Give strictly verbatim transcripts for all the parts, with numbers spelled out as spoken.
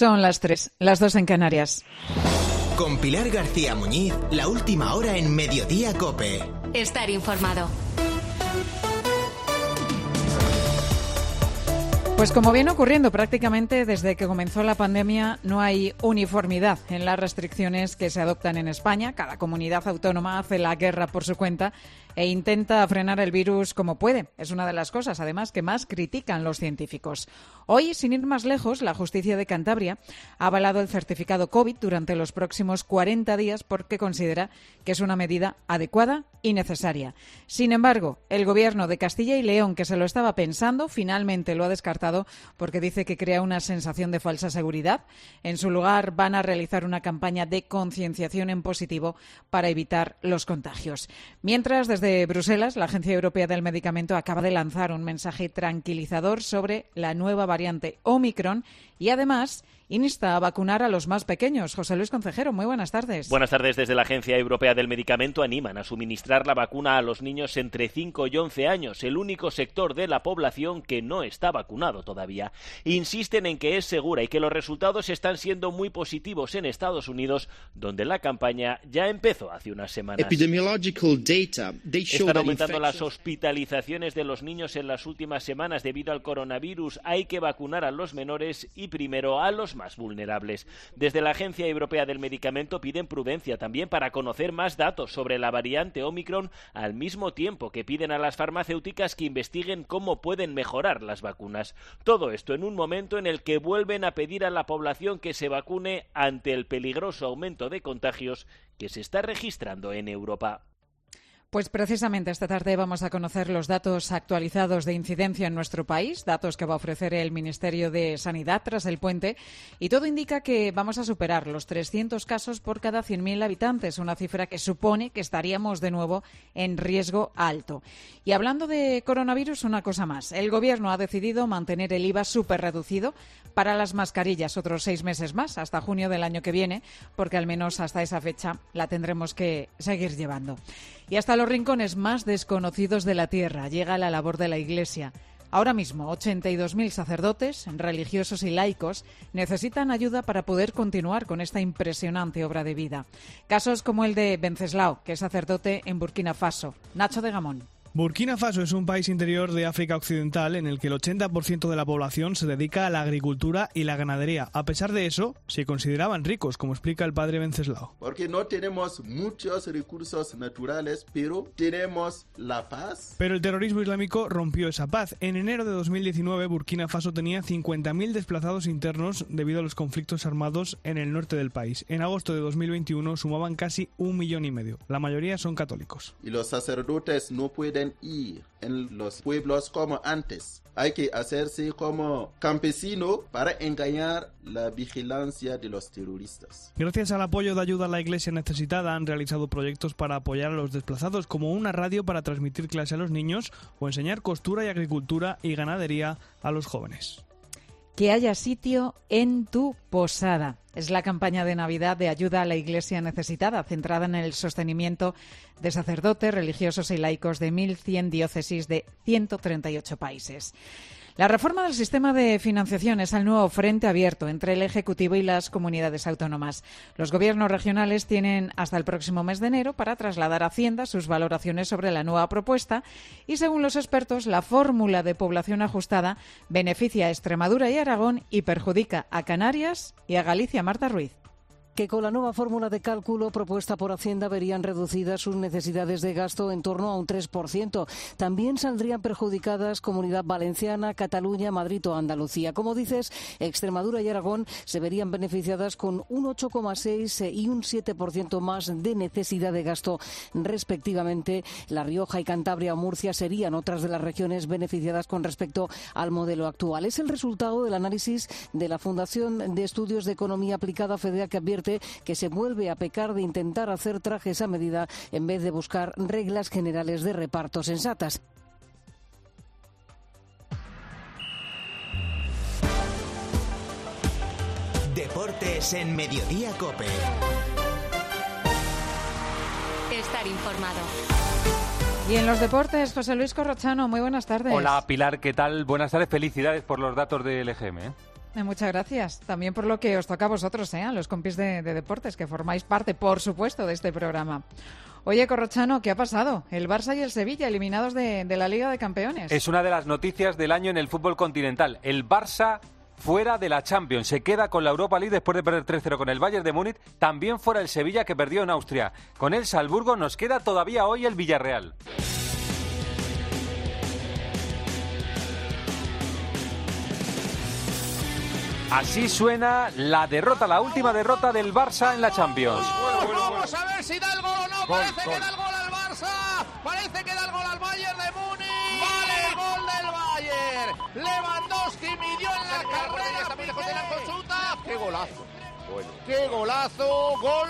Son las tres, las dos en Canarias. Con Pilar García Muñiz, la última hora en Mediodía COPE. Estar informado. Pues como viene ocurriendo prácticamente desde que comenzó la pandemia, no hay uniformidad en las restricciones que se adoptan en España. Cada comunidad autónoma hace la guerra por su cuenta e intenta frenar el virus como puede. Es una de las cosas, además, que más critican los científicos. Hoy, sin ir más lejos, la justicia de Cantabria ha avalado el certificado COVID durante los próximos cuarenta días porque considera que es una medida adecuada y necesaria. Sin embargo, el Gobierno de Castilla y León, que se lo estaba pensando, finalmente lo ha descartado porque dice que crea una sensación de falsa seguridad. En su lugar, van a realizar una campaña de concienciación en positivo para evitar los contagios. Mientras, desde Desde Bruselas, la Agencia Europea del Medicamento acaba de lanzar un mensaje tranquilizador sobre la nueva variante Omicron y, además, insta a vacunar a los más pequeños. José Luis Concejero, muy buenas tardes. Buenas tardes. Desde la Agencia Europea del Medicamento animan a suministrar la vacuna a los niños entre cinco y once años, el único sector de la población que no está vacunado todavía. Insisten en que es segura y que los resultados están siendo muy positivos en Estados Unidos, donde la campaña ya empezó hace unas semanas. Están aumentando las hospitalizaciones de los niños en las últimas semanas debido al coronavirus. Hay que vacunar a los menores y primero a los más vulnerables. Desde la Agencia Europea del Medicamento piden prudencia también para conocer más datos sobre la variante Omicron, al mismo tiempo que piden a las farmacéuticas que investiguen cómo pueden mejorar las vacunas. Todo esto en un momento en el que vuelven a pedir a la población que se vacune ante el peligroso aumento de contagios que se está registrando en Europa. Pues precisamente esta tarde vamos a conocer los datos actualizados de incidencia en nuestro país, datos que va a ofrecer el Ministerio de Sanidad tras el puente, y todo indica que vamos a superar los trescientos casos por cada cien mil habitantes, una cifra que supone que estaríamos de nuevo en riesgo alto. Y hablando de coronavirus, una cosa más. El Gobierno ha decidido mantener el I V A superreducido para las mascarillas otros seis meses más, hasta junio del año que viene, porque al menos hasta esa fecha la tendremos que seguir llevando. Y hasta los rincones más desconocidos de la tierra llega la labor de la Iglesia. Ahora mismo, ochenta y dos mil sacerdotes, religiosos y laicos necesitan ayuda para poder continuar con esta impresionante obra de vida. Casos como el de Venceslao, que es sacerdote en Burkina Faso. Nacho de Gamón. Burkina Faso es un país interior de África Occidental en el que el ochenta por ciento de la población se dedica a la agricultura y la ganadería. A pesar de eso, se consideraban ricos, como explica el padre Venceslao. Porque no tenemos muchos recursos naturales, pero tenemos la paz. Pero el terrorismo islámico rompió esa paz. En enero de dos mil diecinueve, Burkina Faso tenía cincuenta mil desplazados internos debido a los conflictos armados en el norte del país. En agosto de dos mil veintiuno sumaban casi un millón y medio. La mayoría son católicos. Y los sacerdotes no pueden ir en los pueblos como antes. Hay que hacerse como campesino para engañar la vigilancia de los terroristas. Gracias al apoyo de ayuda a la Iglesia necesitada han realizado proyectos para apoyar a los desplazados, como una radio para transmitir clase a los niños o enseñar costura y agricultura y ganadería a los jóvenes. Que haya sitio en tu posada. Es la campaña de Navidad de ayuda a la Iglesia necesitada, centrada en el sostenimiento de sacerdotes, religiosos y laicos de mil cien diócesis de ciento treinta y ocho países. La reforma del sistema de financiación es el nuevo frente abierto entre el Ejecutivo y las comunidades autónomas. Los gobiernos regionales tienen hasta el próximo mes de enero para trasladar a Hacienda sus valoraciones sobre la nueva propuesta y, según los expertos, la fórmula de población ajustada beneficia a Extremadura y Aragón y perjudica a Canarias y a Galicia. Marta Ruiz. Que con la nueva fórmula de cálculo propuesta por Hacienda verían reducidas sus necesidades de gasto en torno a un tres por ciento. También saldrían perjudicadas Comunidad Valenciana, Cataluña, Madrid o Andalucía. Como dices, Extremadura y Aragón se verían beneficiadas con un ocho coma seis por ciento y un siete por ciento más de necesidad de gasto respectivamente. La Rioja y Cantabria o Murcia serían otras de las regiones beneficiadas con respecto al modelo actual. Es el resultado del análisis de la Fundación de Estudios de Economía Aplicada, FEDEA, que advierte que se vuelve a pecar de intentar hacer trajes a medida en vez de buscar reglas generales de reparto sensatas. Deportes en Mediodía COPE. Estar informado. Y en los deportes, José Luis Corrochano, muy buenas tardes. Hola Pilar, ¿qué tal? Buenas tardes, felicidades por los datos del E G M, ¿eh? Eh, muchas gracias. También por lo que os toca a vosotros, ¿eh? A los compis de, de deportes, que formáis parte, por supuesto, de este programa. Oye, Corrochano, ¿qué ha pasado? El Barça y el Sevilla eliminados de, de la Liga de Campeones. Es una de las noticias del año en el fútbol continental. El Barça fuera de la Champions, se queda con la Europa League después de perder tres cero con el Bayern de Múnich. También fuera el Sevilla, que perdió en Austria. Con el Salzburgo nos queda todavía hoy el Villarreal. Así suena la derrota, la última derrota del Barça en la Champions. Bueno, bueno, vamos a ver si da el gol o no. Gol, Parece gol. que da el gol al Barça. Parece que da el gol al Bayern de Múnich. Vale, el gol del Bayern. Lewandowski midió en la carrera. También lejos de la consulta. ¡Qué golazo! Bueno. ¡Qué golazo! ¡Gol!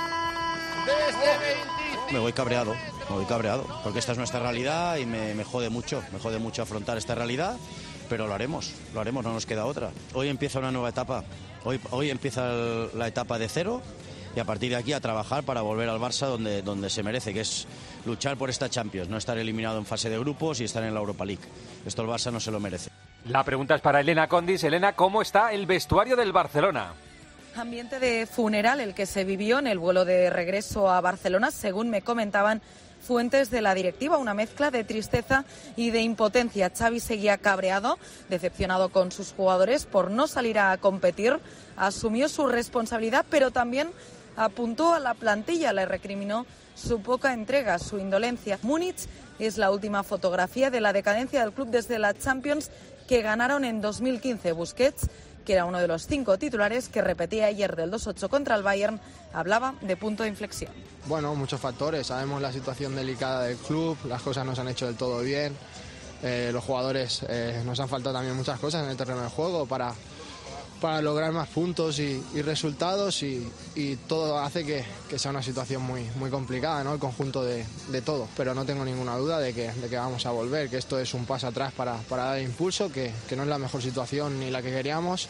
Desde veinticinco. Me voy cabreado, me voy cabreado. Porque esta es nuestra realidad y me, me jode mucho. Me jode mucho afrontar esta realidad. Pero lo haremos, lo haremos, no nos queda otra. Hoy empieza una nueva etapa, hoy, hoy empieza el, la etapa de cero y a partir de aquí a trabajar para volver al Barça donde, donde se merece, que es luchar por esta Champions, no estar eliminado en fase de grupos y estar en la Europa League. Esto el Barça no se lo merece. La pregunta es para Elena Condis. Elena, ¿cómo está el vestuario del Barcelona? Ambiente de funeral el que se vivió en el vuelo de regreso a Barcelona, según me comentaban fuentes de la directiva, una mezcla de tristeza y de impotencia. Xavi seguía cabreado, decepcionado con sus jugadores por no salir a competir, asumió su responsabilidad, pero también apuntó a la plantilla, le recriminó su poca entrega, su indolencia. Múnich es la última fotografía de la decadencia del club desde la Champions que ganaron en dos mil quince. Busquets, que era uno de los cinco titulares que repetía ayer del dos ocho contra el Bayern, hablaba de punto de inflexión. Bueno, muchos factores. Sabemos la situación delicada del club, las cosas no se han hecho del todo bien. Eh, los jugadores eh, nos han faltado también muchas cosas en el terreno de juego para, para lograr más puntos y, y resultados y, y todo hace que, que sea una situación muy, muy complicada, ¿no? El conjunto de, de todo. Pero no tengo ninguna duda de que, de que vamos a volver, que esto es un paso atrás para, para dar impulso, que, que no es la mejor situación ni la que queríamos.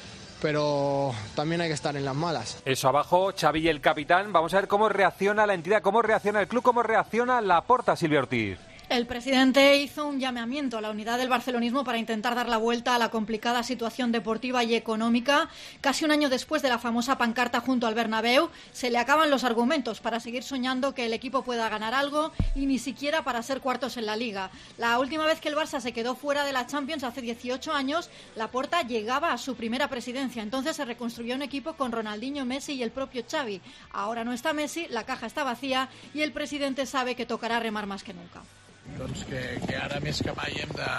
Pero también hay que estar en las malas. Eso abajo, Xavi y el capitán. Vamos a ver cómo reacciona la entidad, cómo reacciona el club, cómo reacciona Laporta, Silvia Ortiz. El presidente hizo un llamamiento a la unidad del barcelonismo para intentar dar la vuelta a la complicada situación deportiva y económica. Casi un año después de la famosa pancarta junto al Bernabéu, se le acaban los argumentos para seguir soñando que el equipo pueda ganar algo y ni siquiera para ser cuartos en la Liga. La última vez que el Barça se quedó fuera de la Champions, hace dieciocho años, Laporta llegaba a su primera presidencia. Entonces se reconstruyó un equipo con Ronaldinho, Messi y el propio Xavi. Ahora no está Messi, la caja está vacía y el presidente sabe que tocará remar más que nunca. Doncs que, que ara més que mai hem de,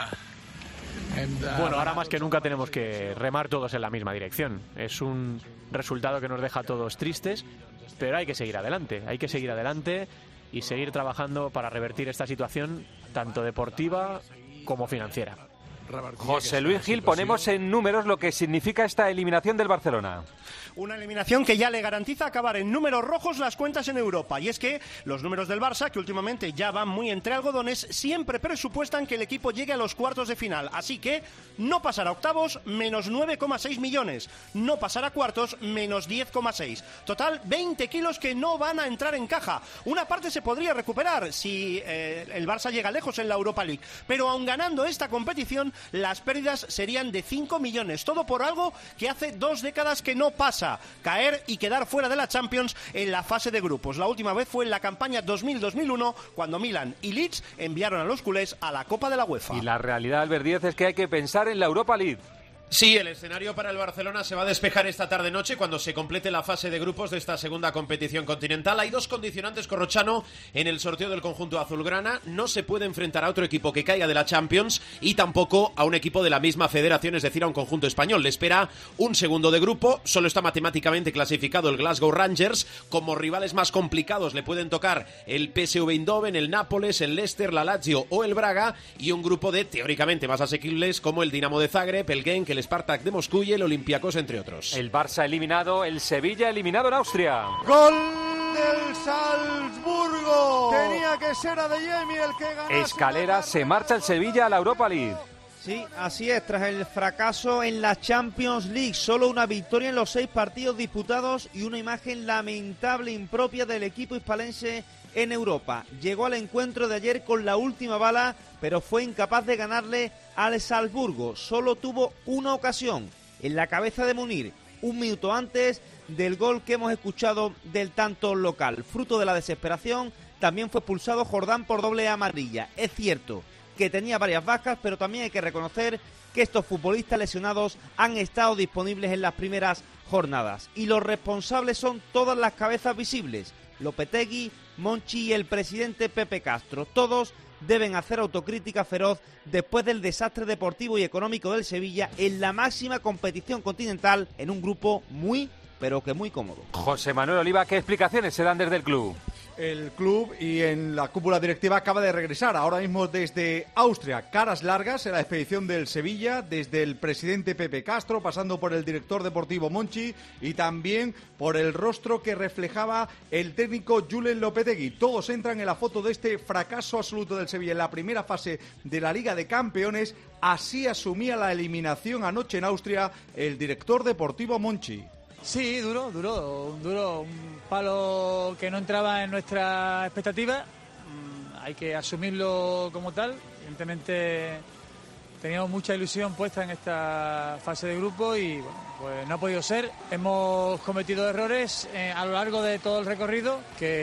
hem de... Bueno, ahora más que nunca tenemos que remar todos en la misma dirección. Es un resultado que nos deja a todos tristes, pero hay que seguir adelante, hay que seguir adelante y seguir trabajando para revertir esta situación tanto deportiva como financiera. José Luis Gil, ponemos en números lo que significa esta eliminación del Barcelona. Una eliminación que ya le garantiza acabar en números rojos las cuentas en Europa. Y es que los números del Barça, que últimamente ya van muy entre algodones, siempre presupuestan que el equipo llegue a los cuartos de final. Así que no pasará a octavos, menos nueve coma seis millones. No pasará a cuartos, menos diez coma seis. Total, veinte kilos que no van a entrar en caja. Una parte se podría recuperar si eh, el Barça llega lejos en la Europa League. Pero aun ganando esta competición, las pérdidas serían de cinco millones. Todo por algo que hace dos décadas que no pasa. Caer y quedar fuera de la Champions en la fase de grupos. La última vez fue en la campaña dos mil dos mil uno, cuando Milan y Leeds enviaron a los culés a la Copa de la UEFA. Y la realidad, Albert Díez, es que hay que pensar en la Europa League. Sí, el escenario para el Barcelona se va a despejar esta tarde-noche cuando se complete la fase de grupos de esta segunda competición continental. Hay dos condicionantes, Corrochano, en el sorteo del conjunto azulgrana. No se puede enfrentar a otro equipo que caiga de la Champions y tampoco a un equipo de la misma federación, es decir, a un conjunto español. Le espera un segundo de grupo. Solo está matemáticamente clasificado el Glasgow Rangers. Como rivales más complicados le pueden tocar el P S V Eindhoven, el Nápoles, el Leicester, la Lazio o el Braga. Y un grupo de, teóricamente, más asequibles como el Dinamo de Zagreb, el Genk, el Spartak de Moscú y el Olympiacos, entre otros. El Barça eliminado, el Sevilla eliminado en Austria. ¡Gol del Salzburgo! Tenía que ser Adeyemi el que ganó. Escalera, se marcha el Sevilla a la Europa League. Sí, así es, tras el fracaso en la Champions League, solo una victoria en los seis partidos disputados y una imagen lamentable impropia del equipo hispalense en Europa. Llegó al encuentro de ayer con la última bala, pero fue incapaz de ganarle al Salzburgo. Solo tuvo una ocasión, en la cabeza de Munir, un minuto antes del gol que hemos escuchado del tanto local. Fruto de la desesperación, también fue expulsado Jordán por doble amarilla. Es cierto que tenía varias bajas, pero también hay que reconocer que estos futbolistas lesionados han estado disponibles en las primeras jornadas. Y los responsables son todas las cabezas visibles: Lopetegui, Monchi y el presidente Pepe Castro. Todos deben hacer autocrítica feroz después del desastre deportivo y económico del Sevilla en la máxima competición continental, en un grupo muy, pero que muy cómodo. José Manuel Oliva, ¿qué explicaciones se dan desde el club? El club y en la cúpula directiva acaba de regresar ahora mismo desde Austria. Caras largas en la expedición del Sevilla, desde el presidente Pepe Castro, pasando por el director deportivo Monchi y también por el rostro que reflejaba el técnico Julen Lopetegui. Todos entran en la foto de este fracaso absoluto del Sevilla en la primera fase de la Liga de Campeones. Así asumía la eliminación anoche en Austria el director deportivo Monchi. Sí, duro, duro, duro, un palo que no entraba en nuestra expectativa. Mm, hay que asumirlo como tal. Evidentemente teníamos mucha ilusión puesta en esta fase de grupo y bueno, pues no ha podido ser. Hemos cometido errores eh, a lo largo de todo el recorrido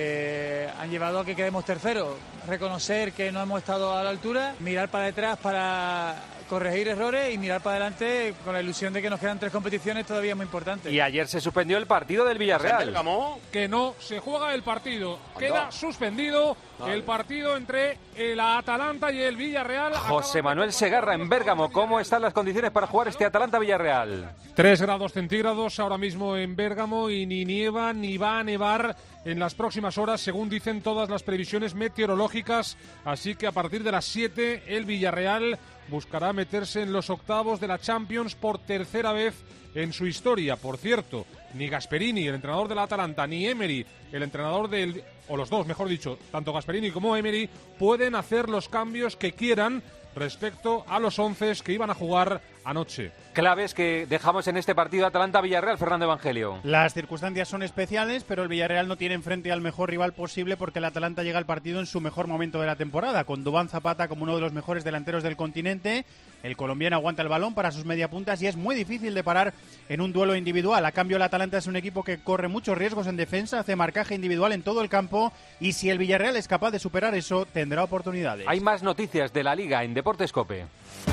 que han llevado a que quedemos terceros. Reconocer que no hemos estado a la altura, mirar para detrás para corregir errores y mirar para adelante con la ilusión de que nos quedan tres competiciones todavía muy importantes. Y ayer se suspendió el partido del Villarreal. Que no se juega el partido, queda suspendido el partido entre el Atalanta y el Villarreal. José Manuel Segarra en Bérgamo, ¿cómo están las condiciones para jugar este Atalanta-Villarreal? Tres grados centígrados ahora mismo en Bérgamo y ni nieva ni va a nevar en las próximas horas, según dicen todas las previsiones meteorológicas. Así que a partir de las siete el Villarreal buscará meterse en los octavos de la Champions por tercera vez en su historia. Por cierto, ni Gasperini, el entrenador del Atalanta, ni Emery, el entrenador del... o los dos, mejor dicho, tanto Gasperini como Emery, pueden hacer los cambios que quieran respecto a los once que iban a jugar anoche. Claves que dejamos en este partido Atalanta-Villarreal, Fernando Evangelio. Las circunstancias son especiales, pero el Villarreal no tiene enfrente al mejor rival posible porque el Atalanta llega al partido en su mejor momento de la temporada, con Duván Zapata como uno de los mejores delanteros del continente. El colombiano aguanta el balón para sus mediapuntas y es muy difícil de parar en un duelo individual. A cambio, el Atalanta es un equipo que corre muchos riesgos en defensa, hace marcaje individual en todo el campo y si el Villarreal es capaz de superar eso, tendrá oportunidades. Hay más noticias de la Liga en Deportes COPE.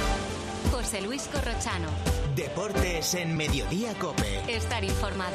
José Luis Corrochano. Deportes en Mediodía COPE. Estar informado.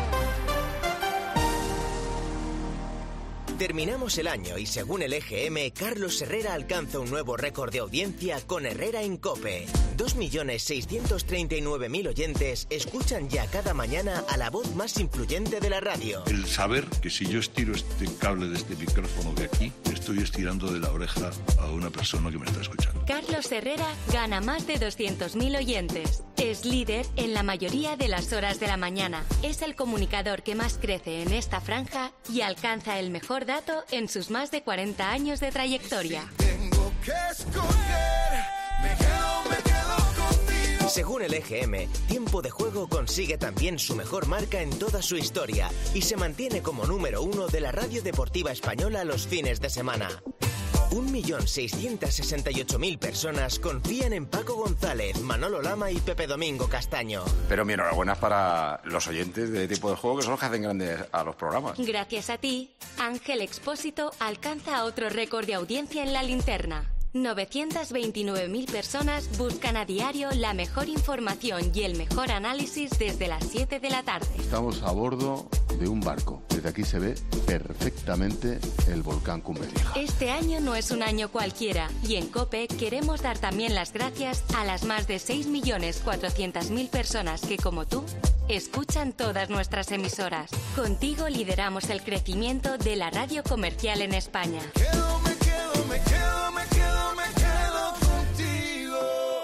Terminamos el año y según el E G M, Carlos Herrera alcanza un nuevo récord de audiencia con Herrera en COPE. dos millones seiscientos treinta y nueve mil oyentes escuchan ya cada mañana a la voz más influyente de la radio. El saber que si yo estiro este cable de este micrófono de aquí, estoy estirando de la oreja a una persona que me está escuchando. Carlos Herrera gana más de doscientos mil oyentes. Es líder en la mayoría de las horas de la mañana. Es el comunicador que más crece en esta franja y alcanza el mejor dato en sus más de cuarenta años de trayectoria. Si tengo que escoger, me quedo, me quedo contigo. Según el E G M, Tiempo de Juego consigue también su mejor marca en toda su historia y se mantiene como número uno de la radio deportiva española los fines de semana. un millón seiscientos sesenta y ocho mil personas confían en Paco González, Manolo Lama y Pepe Domingo Castaño. Pero mi enhorabuena es para los oyentes de Tiempo de Juego, que son los que hacen grandes a los programas. Gracias a ti, Ángel Expósito alcanza otro récord de audiencia en la linterna. novecientas veintinueve mil personas buscan a diario la mejor información y el mejor análisis desde las siete de la tarde. Estamos a bordo de un barco. Desde aquí se ve perfectamente el volcán Cumbevieja. Este año no es un año cualquiera y en COPE queremos dar también las gracias a las más de seis millones cuatrocientas mil personas que, como tú, escuchan todas nuestras emisoras. Contigo lideramos el crecimiento de la radio comercial en España. Quedo, me quedo, me quedo, me quedo, me quedo contigo.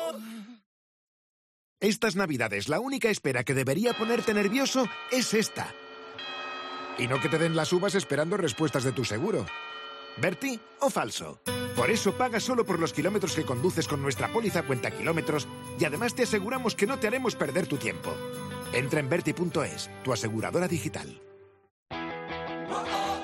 Estas Navidades, la única espera que debería ponerte nervioso es esta. Y no que te den las uvas esperando respuestas de tu seguro. ¿Berti o falso? Por eso paga solo por los kilómetros que conduces con nuestra póliza cuenta kilómetros y además te aseguramos que no te haremos perder tu tiempo. Entra en Berti punto es, tu aseguradora digital.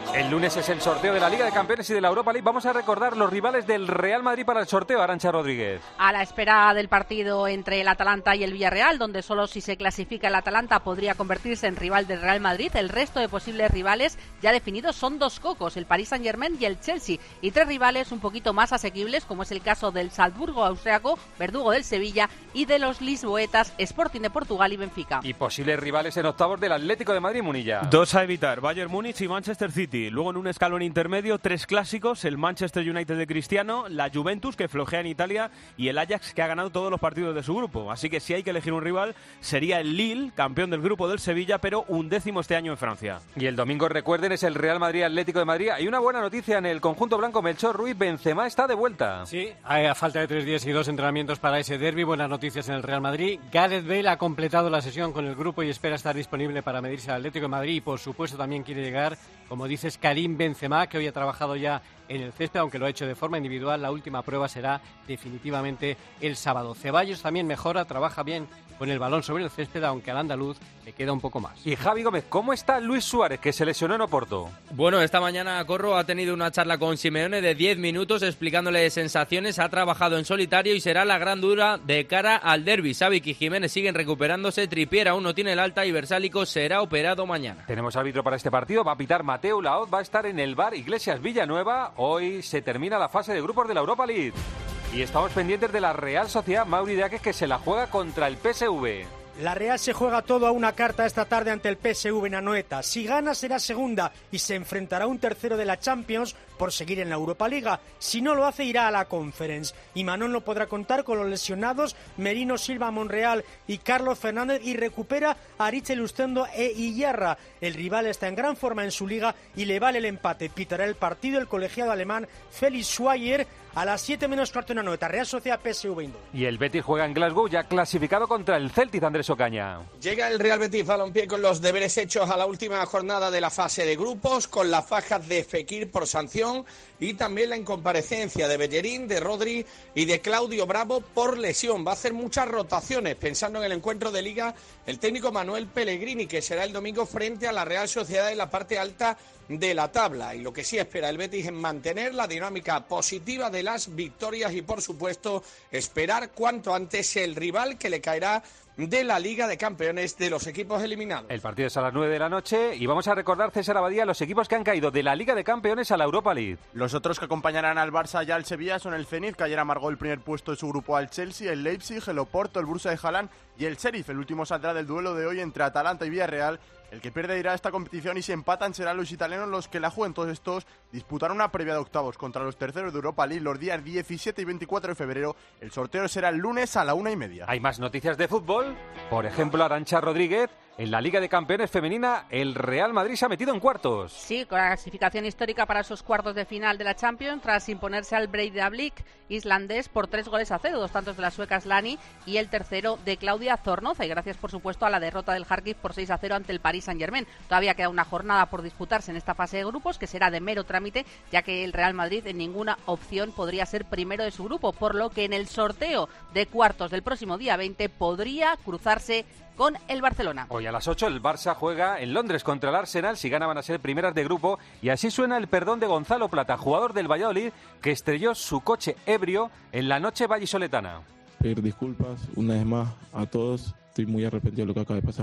El lunes es el sorteo de la Liga de Campeones y de la Europa League. Vamos a recordar los rivales del Real Madrid para el sorteo, Arantxa Rodríguez. A la espera del partido entre el Atalanta y el Villarreal, donde solo si se clasifica el Atalanta podría convertirse en rival del Real Madrid, el resto de posibles rivales ya definidos son dos cocos, el Paris Saint-Germain y el Chelsea, y tres rivales un poquito más asequibles, como es el caso del Salzburgo austriaco, verdugo del Sevilla, y de los lisboetas Sporting de Portugal y Benfica. Y posibles rivales en octavos del Atlético de Madrid, Munilla. Dos a evitar, Bayern Múnich y Manchester City. Luego en un escalón intermedio, tres clásicos, el Manchester United de Cristiano, la Juventus que flojea en Italia y el Ajax que ha ganado todos los partidos de su grupo. Así que si hay que elegir un rival sería el Lille, campeón del grupo del Sevilla, pero undécimo este año en Francia. Y el domingo, recuerden, es el Real Madrid Atlético de Madrid. Hay una buena noticia en el conjunto blanco, Melchor Ruiz, Benzema está de vuelta. Sí, a falta de tres días y dos entrenamientos para ese derbi, buenas noticias en el Real Madrid. Gareth Bale ha completado la sesión con el grupo y espera estar disponible para medirse al Atlético de Madrid y por supuesto también quiere llegar, como dices, Karim Benzema, que hoy ha trabajado ya en el césped, aunque lo ha hecho de forma individual. La última prueba será definitivamente el sábado. Ceballos también mejora, trabaja bien con el balón sobre el césped, aunque al andaluz le queda un poco más. Y Javi Gómez, ¿cómo está Luis Suárez, que se lesionó en Oporto? Bueno, esta mañana Corro ha tenido una charla con Simeone de diez minutos explicándole sensaciones, ha trabajado en solitario y será la gran duda de cara al derbi. Savic y Jiménez siguen recuperándose, Trippier aún no tiene el alta y Versálico será operado mañana. Tenemos árbitro para este partido, va a pitar Mateu Laoz, va a estar en el bar Iglesias Villanueva. Hoy se termina la fase de grupos de la Europa League. Y estamos pendientes de la Real Sociedad, Mauri Deaques, que se la juega contra el P S V. La Real se juega todo a una carta esta tarde ante el P S V en Anoeta. Si gana será segunda y se enfrentará a un tercero de la Champions por seguir en la Europa Liga. Si no lo hace irá a la Conference. Y Manón no podrá contar con los lesionados Merino, Silva, Monreal y Carlos Fernández y recupera a Aritz Lustendo e Iyarra. El rival está en gran forma en su liga y le vale el empate. Pitará el partido el colegiado alemán Felix Schweier a las siete menos cuarto en Anoeta. Real Sociedad P S V Eindhoven. Y el Betis juega en Glasgow, ya clasificado contra el Celtic, Andrés Ocaña. Llega el Real Betis Balompié con los deberes hechos a la última jornada de la fase de grupos, con las fajas de Fekir por sanción y también la incomparecencia de Bellerín, de Rodri y de Claudio Bravo por lesión. Va a hacer muchas rotaciones pensando en el encuentro de Liga el técnico Manuel Pellegrini, que será el domingo frente a la Real Sociedad en la parte alta de la tabla. Y lo que sí espera el Betis es mantener la dinámica positiva de las victorias y, por supuesto, esperar cuanto antes el rival que le caerá de la Liga de Campeones de los equipos eliminados. El partido es a las nueve de la noche y vamos a recordar, César Abadía, los equipos que han caído de la Liga de Campeones a la Europa League. Los otros que acompañarán al Barça y al Sevilla son el Zenit, que ayer amargó el primer puesto de su grupo al Chelsea, el Leipzig, el Oporto, el Borussia de Haaland y el Sheriff. El último saldrá del duelo de hoy entre Atalanta y Villarreal. El que pierde irá a esta competición y si empatan serán los italianos los que la jueguen. Todos estos disputarán una previa de octavos contra los terceros de Europa League los días diecisiete y veinticuatro de febrero. El sorteo será el lunes a la una y media. Hay más noticias de fútbol. Por ejemplo, Arantxa Rodríguez. En la Liga de Campeones femenina, el Real Madrid se ha metido en cuartos. Sí, con la clasificación histórica para esos cuartos de final de la Champions, tras imponerse al Breiðablik islandés por tres goles a cero, dos tantos de las suecas Lani y el tercero de Claudia Zornoza, y gracias por supuesto a la derrota del Kharkiv por seis a cero ante el Paris Saint-Germain. Todavía queda una jornada por disputarse en esta fase de grupos, que será de mero trámite, ya que el Real Madrid en ninguna opción podría ser primero de su grupo, por lo que en el sorteo de cuartos del próximo día veinte podría cruzarse con el Barcelona. Hoy a las ocho el Barça juega en Londres contra el Arsenal. Si gana van a ser primeras de grupo. Y así suena el perdón de Gonzalo Plata, jugador del Valladolid, que estrelló su coche ebrio en la noche vallisoletana. Pedir disculpas una vez más a todos. Estoy muy arrepentido de lo que acaba de pasar.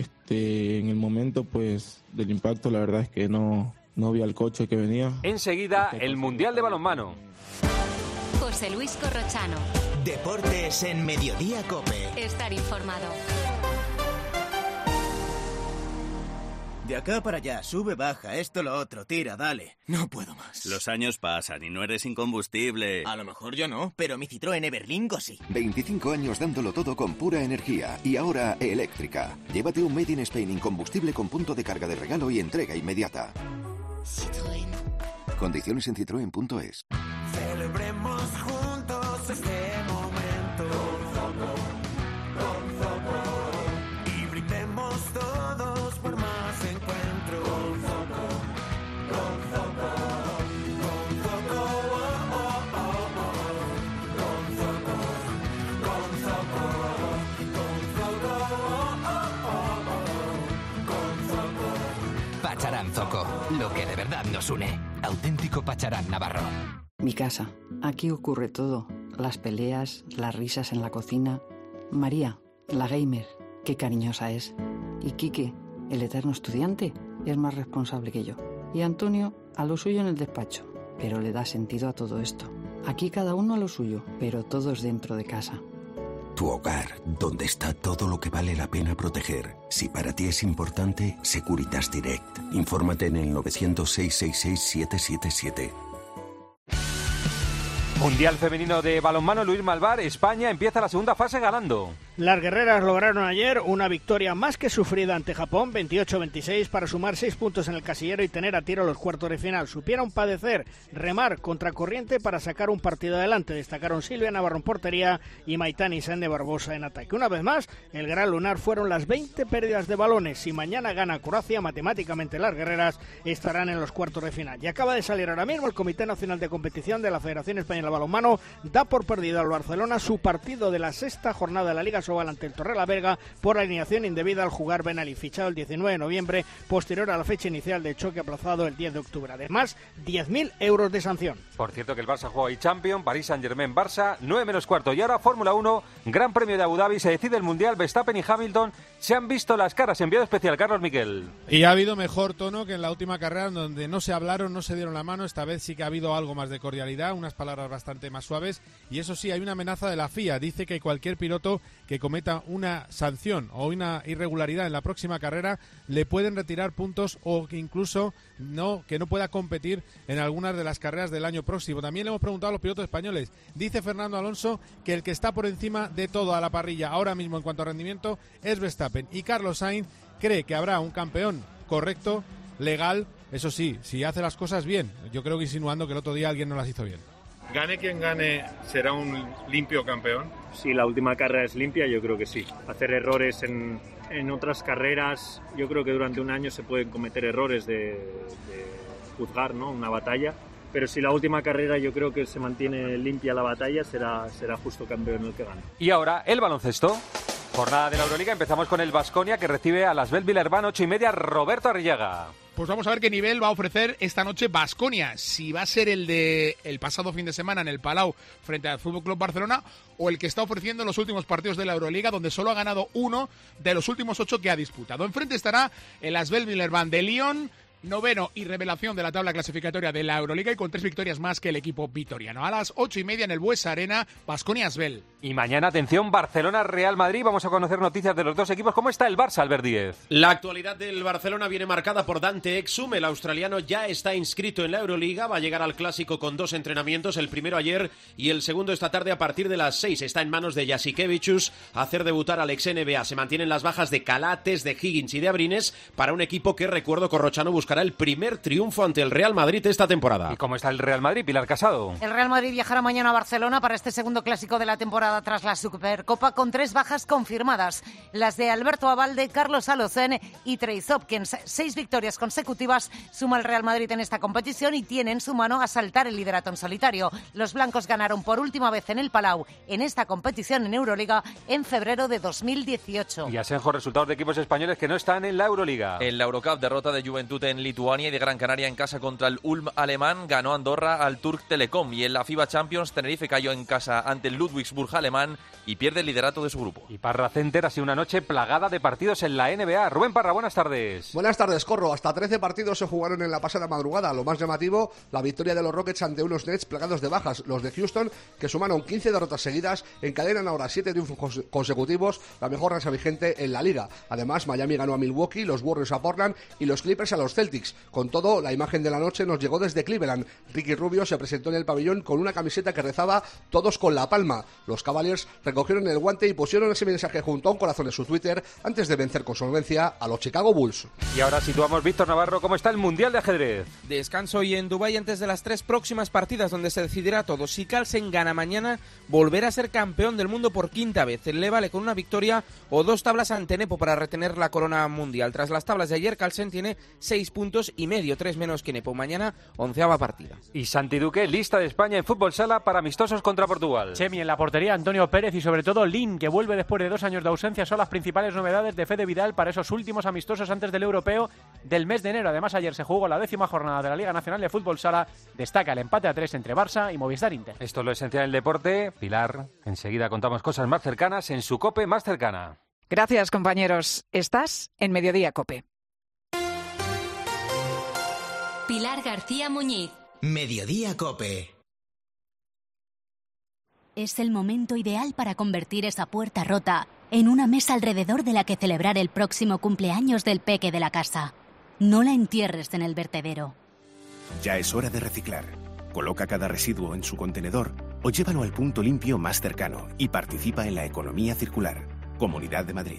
Este, en el momento pues del impacto, la verdad es que no, no vi al coche que venía. Enseguida el Mundial de Balonmano. José Luis Corrochano. Deportes en Mediodía COPE. Estar informado. De acá para allá, sube, baja, esto, lo otro, tira, dale. No puedo más. Los años pasan y no eres incombustible. A lo mejor yo no, pero mi Citroën Everlingo sí. veinticinco años dándolo todo con pura energía y ahora eléctrica. Llévate un Made in Spain incombustible con punto de carga de regalo y entrega inmediata. Citroën. Condiciones en citroen punto es. Celebremos juntos este momento. Con Zoco. Y brindemos todos por más encuentros. Con Zoco. Con Zoco. Con Zoco. Oh, oh, oh, oh. Con Zoco. Con Zoco. Con Zoco. Oh, oh, oh, oh. Con Zoco. Pacharán Zoco, lo que de verdad nos une. Auténtico Pacharán Navarro. Mi casa. Aquí ocurre todo. Las peleas, las risas en la cocina. María, la gamer, qué cariñosa es. Y Quique, el eterno estudiante, es más responsable que yo. Y Antonio, a lo suyo en el despacho, pero le da sentido a todo esto. Aquí cada uno a lo suyo, pero todos dentro de casa. Tu hogar, donde está todo lo que vale la pena proteger. Si para ti es importante, Securitas Direct. Infórmate en el novecientos, seiscientos sesenta y seis, siete siete siete. Mundial femenino de balonmano, Luis Malvar. España empieza la segunda fase ganando. Las guerreras lograron ayer una victoria más que sufrida ante Japón, veintiocho a veintiséis, para sumar seis puntos en el casillero y tener a tiro los cuartos de final. Supieron padecer, remar contracorriente para sacar un partido adelante. Destacaron Silvia Navarro en portería y Maitani Sende Barbosa en ataque. Una vez más, el gran lunar fueron las veinte pérdidas de balones. Si mañana gana Croacia, matemáticamente las guerreras estarán en los cuartos de final. Y acaba de salir ahora mismo el Comité Nacional de Competición de la Federación Española de Balonmano. Da por perdido al Barcelona su partido de la sexta jornada de la Liga Sobal ante el Torrelavega por alineación indebida al jugar Ben Ali, fichado el diecinueve de noviembre, posterior a la fecha inicial del choque aplazado el diez de octubre. Además, diez mil euros de sanción. Por cierto que el Barça juega hoy Champions, París Saint-Germain, Barça, nueve menos cuarto. Y ahora Fórmula uno, Gran Premio de Abu Dhabi, se decide el Mundial. Verstappen y Hamilton se han visto las caras. Enviado especial, Carlos Miquel. Y ha habido mejor tono que en la última carrera, donde no se hablaron, no se dieron la mano. Esta vez sí que ha habido algo más de cordialidad, unas palabras bastante más suaves. Y eso sí, hay una amenaza de la F I A. Dice que cualquier piloto que cometa una sanción o una irregularidad en la próxima carrera le pueden retirar puntos o que incluso no que no pueda competir en algunas de las carreras del año próximo. También le hemos preguntado a los pilotos españoles. Dice Fernando Alonso que el que está por encima de todo a la parrilla ahora mismo en cuanto a rendimiento es Verstappen, y Carlos Sainz cree que habrá un campeón correcto, legal, eso sí, si hace las cosas bien. Yo creo que insinuando que el otro día alguien no las hizo bien. Gane quien gane, ¿será un limpio campeón? Si la última carrera es limpia, yo creo que sí. Hacer errores en, en otras carreras, yo creo que durante un año se pueden cometer errores de, de juzgar, ¿no?, una batalla. Pero si la última carrera yo creo que se mantiene limpia la batalla, será, será justo campeón el que gane. Y ahora, el baloncesto. Jornada de la Euroliga, empezamos con el Baskonia, que recibe a las Asvel Villeurbanne, ocho y media, Roberto Arrillaga. Pues vamos a ver qué nivel va a ofrecer esta noche Baskonia, si va a ser el de el pasado fin de semana en el Palau frente al F C Barcelona o el que está ofreciendo los últimos partidos de la Euroliga, donde solo ha ganado uno de los últimos ocho que ha disputado. Enfrente estará el Asvel Villeurbanne de Lyon, noveno y revelación de la tabla clasificatoria de la Euroliga, y con tres victorias más que el equipo vitoriano. A las ocho y media en el Buesa Arena, Baskonia Asvel. Y mañana, atención, Barcelona-Real Madrid. Vamos a conocer noticias de los dos equipos. ¿Cómo está el Barça, Albert Díez? La actualidad del Barcelona viene marcada por Dante Exum. El australiano ya está inscrito en la Euroliga. Va a llegar al Clásico con dos entrenamientos, el primero ayer y el segundo esta tarde a partir de las seis. Está en manos de Jasikevičius hacer debutar al ex N B A. Se mantienen las bajas de Calates, de Higgins y de Abrines para un equipo que, recuerdo, Corrochano buscará el primer triunfo ante el Real Madrid esta temporada. ¿Y cómo está el Real Madrid, Pilar Casado? El Real Madrid viajará mañana a Barcelona para este segundo clásico de la temporada tras la Supercopa, con tres bajas confirmadas: las de Alberto Abalde, Carlos Alocen y Trey Hopkins. Seis victorias consecutivas suma el Real Madrid en esta competición y tiene en su mano asaltar el liderato en solitario. Los blancos ganaron por última vez en el Palau en esta competición en Euroliga en febrero de dos mil dieciocho. Y Asenjo, resultados de equipos españoles que no están en la Euroliga. En la Eurocup, derrota de Juventud en Lituania y de Gran Canaria en casa contra el Ulm alemán. Ganó Andorra al Turk Telecom. Y en la FIBA Champions, Tenerife cayó en casa ante el Ludwigsburg alemán y pierde el liderato de su grupo. Y Parra Center ha sido una noche plagada de partidos en la N B A. Rubén Parra, buenas tardes. Buenas tardes, Corro. Hasta trece partidos se jugaron en la pasada madrugada. Lo más llamativo, la victoria de los Rockets ante unos Nets plagados de bajas. Los de Houston, que sumaron quince derrotas seguidas, encadenan ahora siete triunfos consecutivos, la mejor racha vigente en la liga. Además, Miami ganó a Milwaukee, los Warriors a Portland y los Clippers a los Celtics. Con todo, la imagen de la noche nos llegó desde Cleveland. Ricky Rubio se presentó en el pabellón con una camiseta que rezaba "Todos con la palma". Los Cavaliers recogieron el guante y pusieron ese mensaje junto a un corazón en su Twitter antes de vencer con solvencia a los Chicago Bulls. Y ahora situamos, Víctor Navarro, ¿cómo está el Mundial de Ajedrez? Descanso hoy en Dubái antes de las tres próximas partidas, donde se decidirá todo. Si Carlsen gana mañana, volverá a ser campeón del mundo por quinta vez. Le vale con una victoria o dos tablas ante Nepo para retener la corona mundial. Tras las tablas de ayer, Carlsen tiene seis puntos y medio, tres menos que Nepo. Mañana, onceava partida. Y Santi Duque, lista de España en fútbol sala para amistosos contra Portugal. Chemi en la portería, Antonio Pérez y sobre todo Lin, que vuelve después de dos años de ausencia, son las principales novedades de Fede Vidal para esos últimos amistosos antes del europeo del mes de enero. Además, ayer se jugó la décima jornada de la Liga Nacional de Fútbol Sala. Destaca el empate a tres entre Barça y Movistar Inter. Esto es lo esencial del deporte. Pilar, enseguida contamos cosas más cercanas en su COPE más cercana. Gracias, compañeros. Estás en Mediodía COPE. Pilar García Muñiz. Mediodía COPE. Es el momento ideal para convertir esa puerta rota en una mesa alrededor de la que celebrar el próximo cumpleaños del peque de la casa. No la entierres en el vertedero. Ya es hora de reciclar. Coloca cada residuo en su contenedor o llévalo al punto limpio más cercano y participa en la economía circular. Comunidad de Madrid.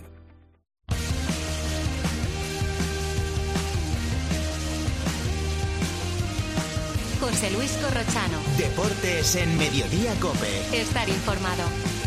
José Luis Corrochano. Deportes en Mediodía COPE. Estar informado.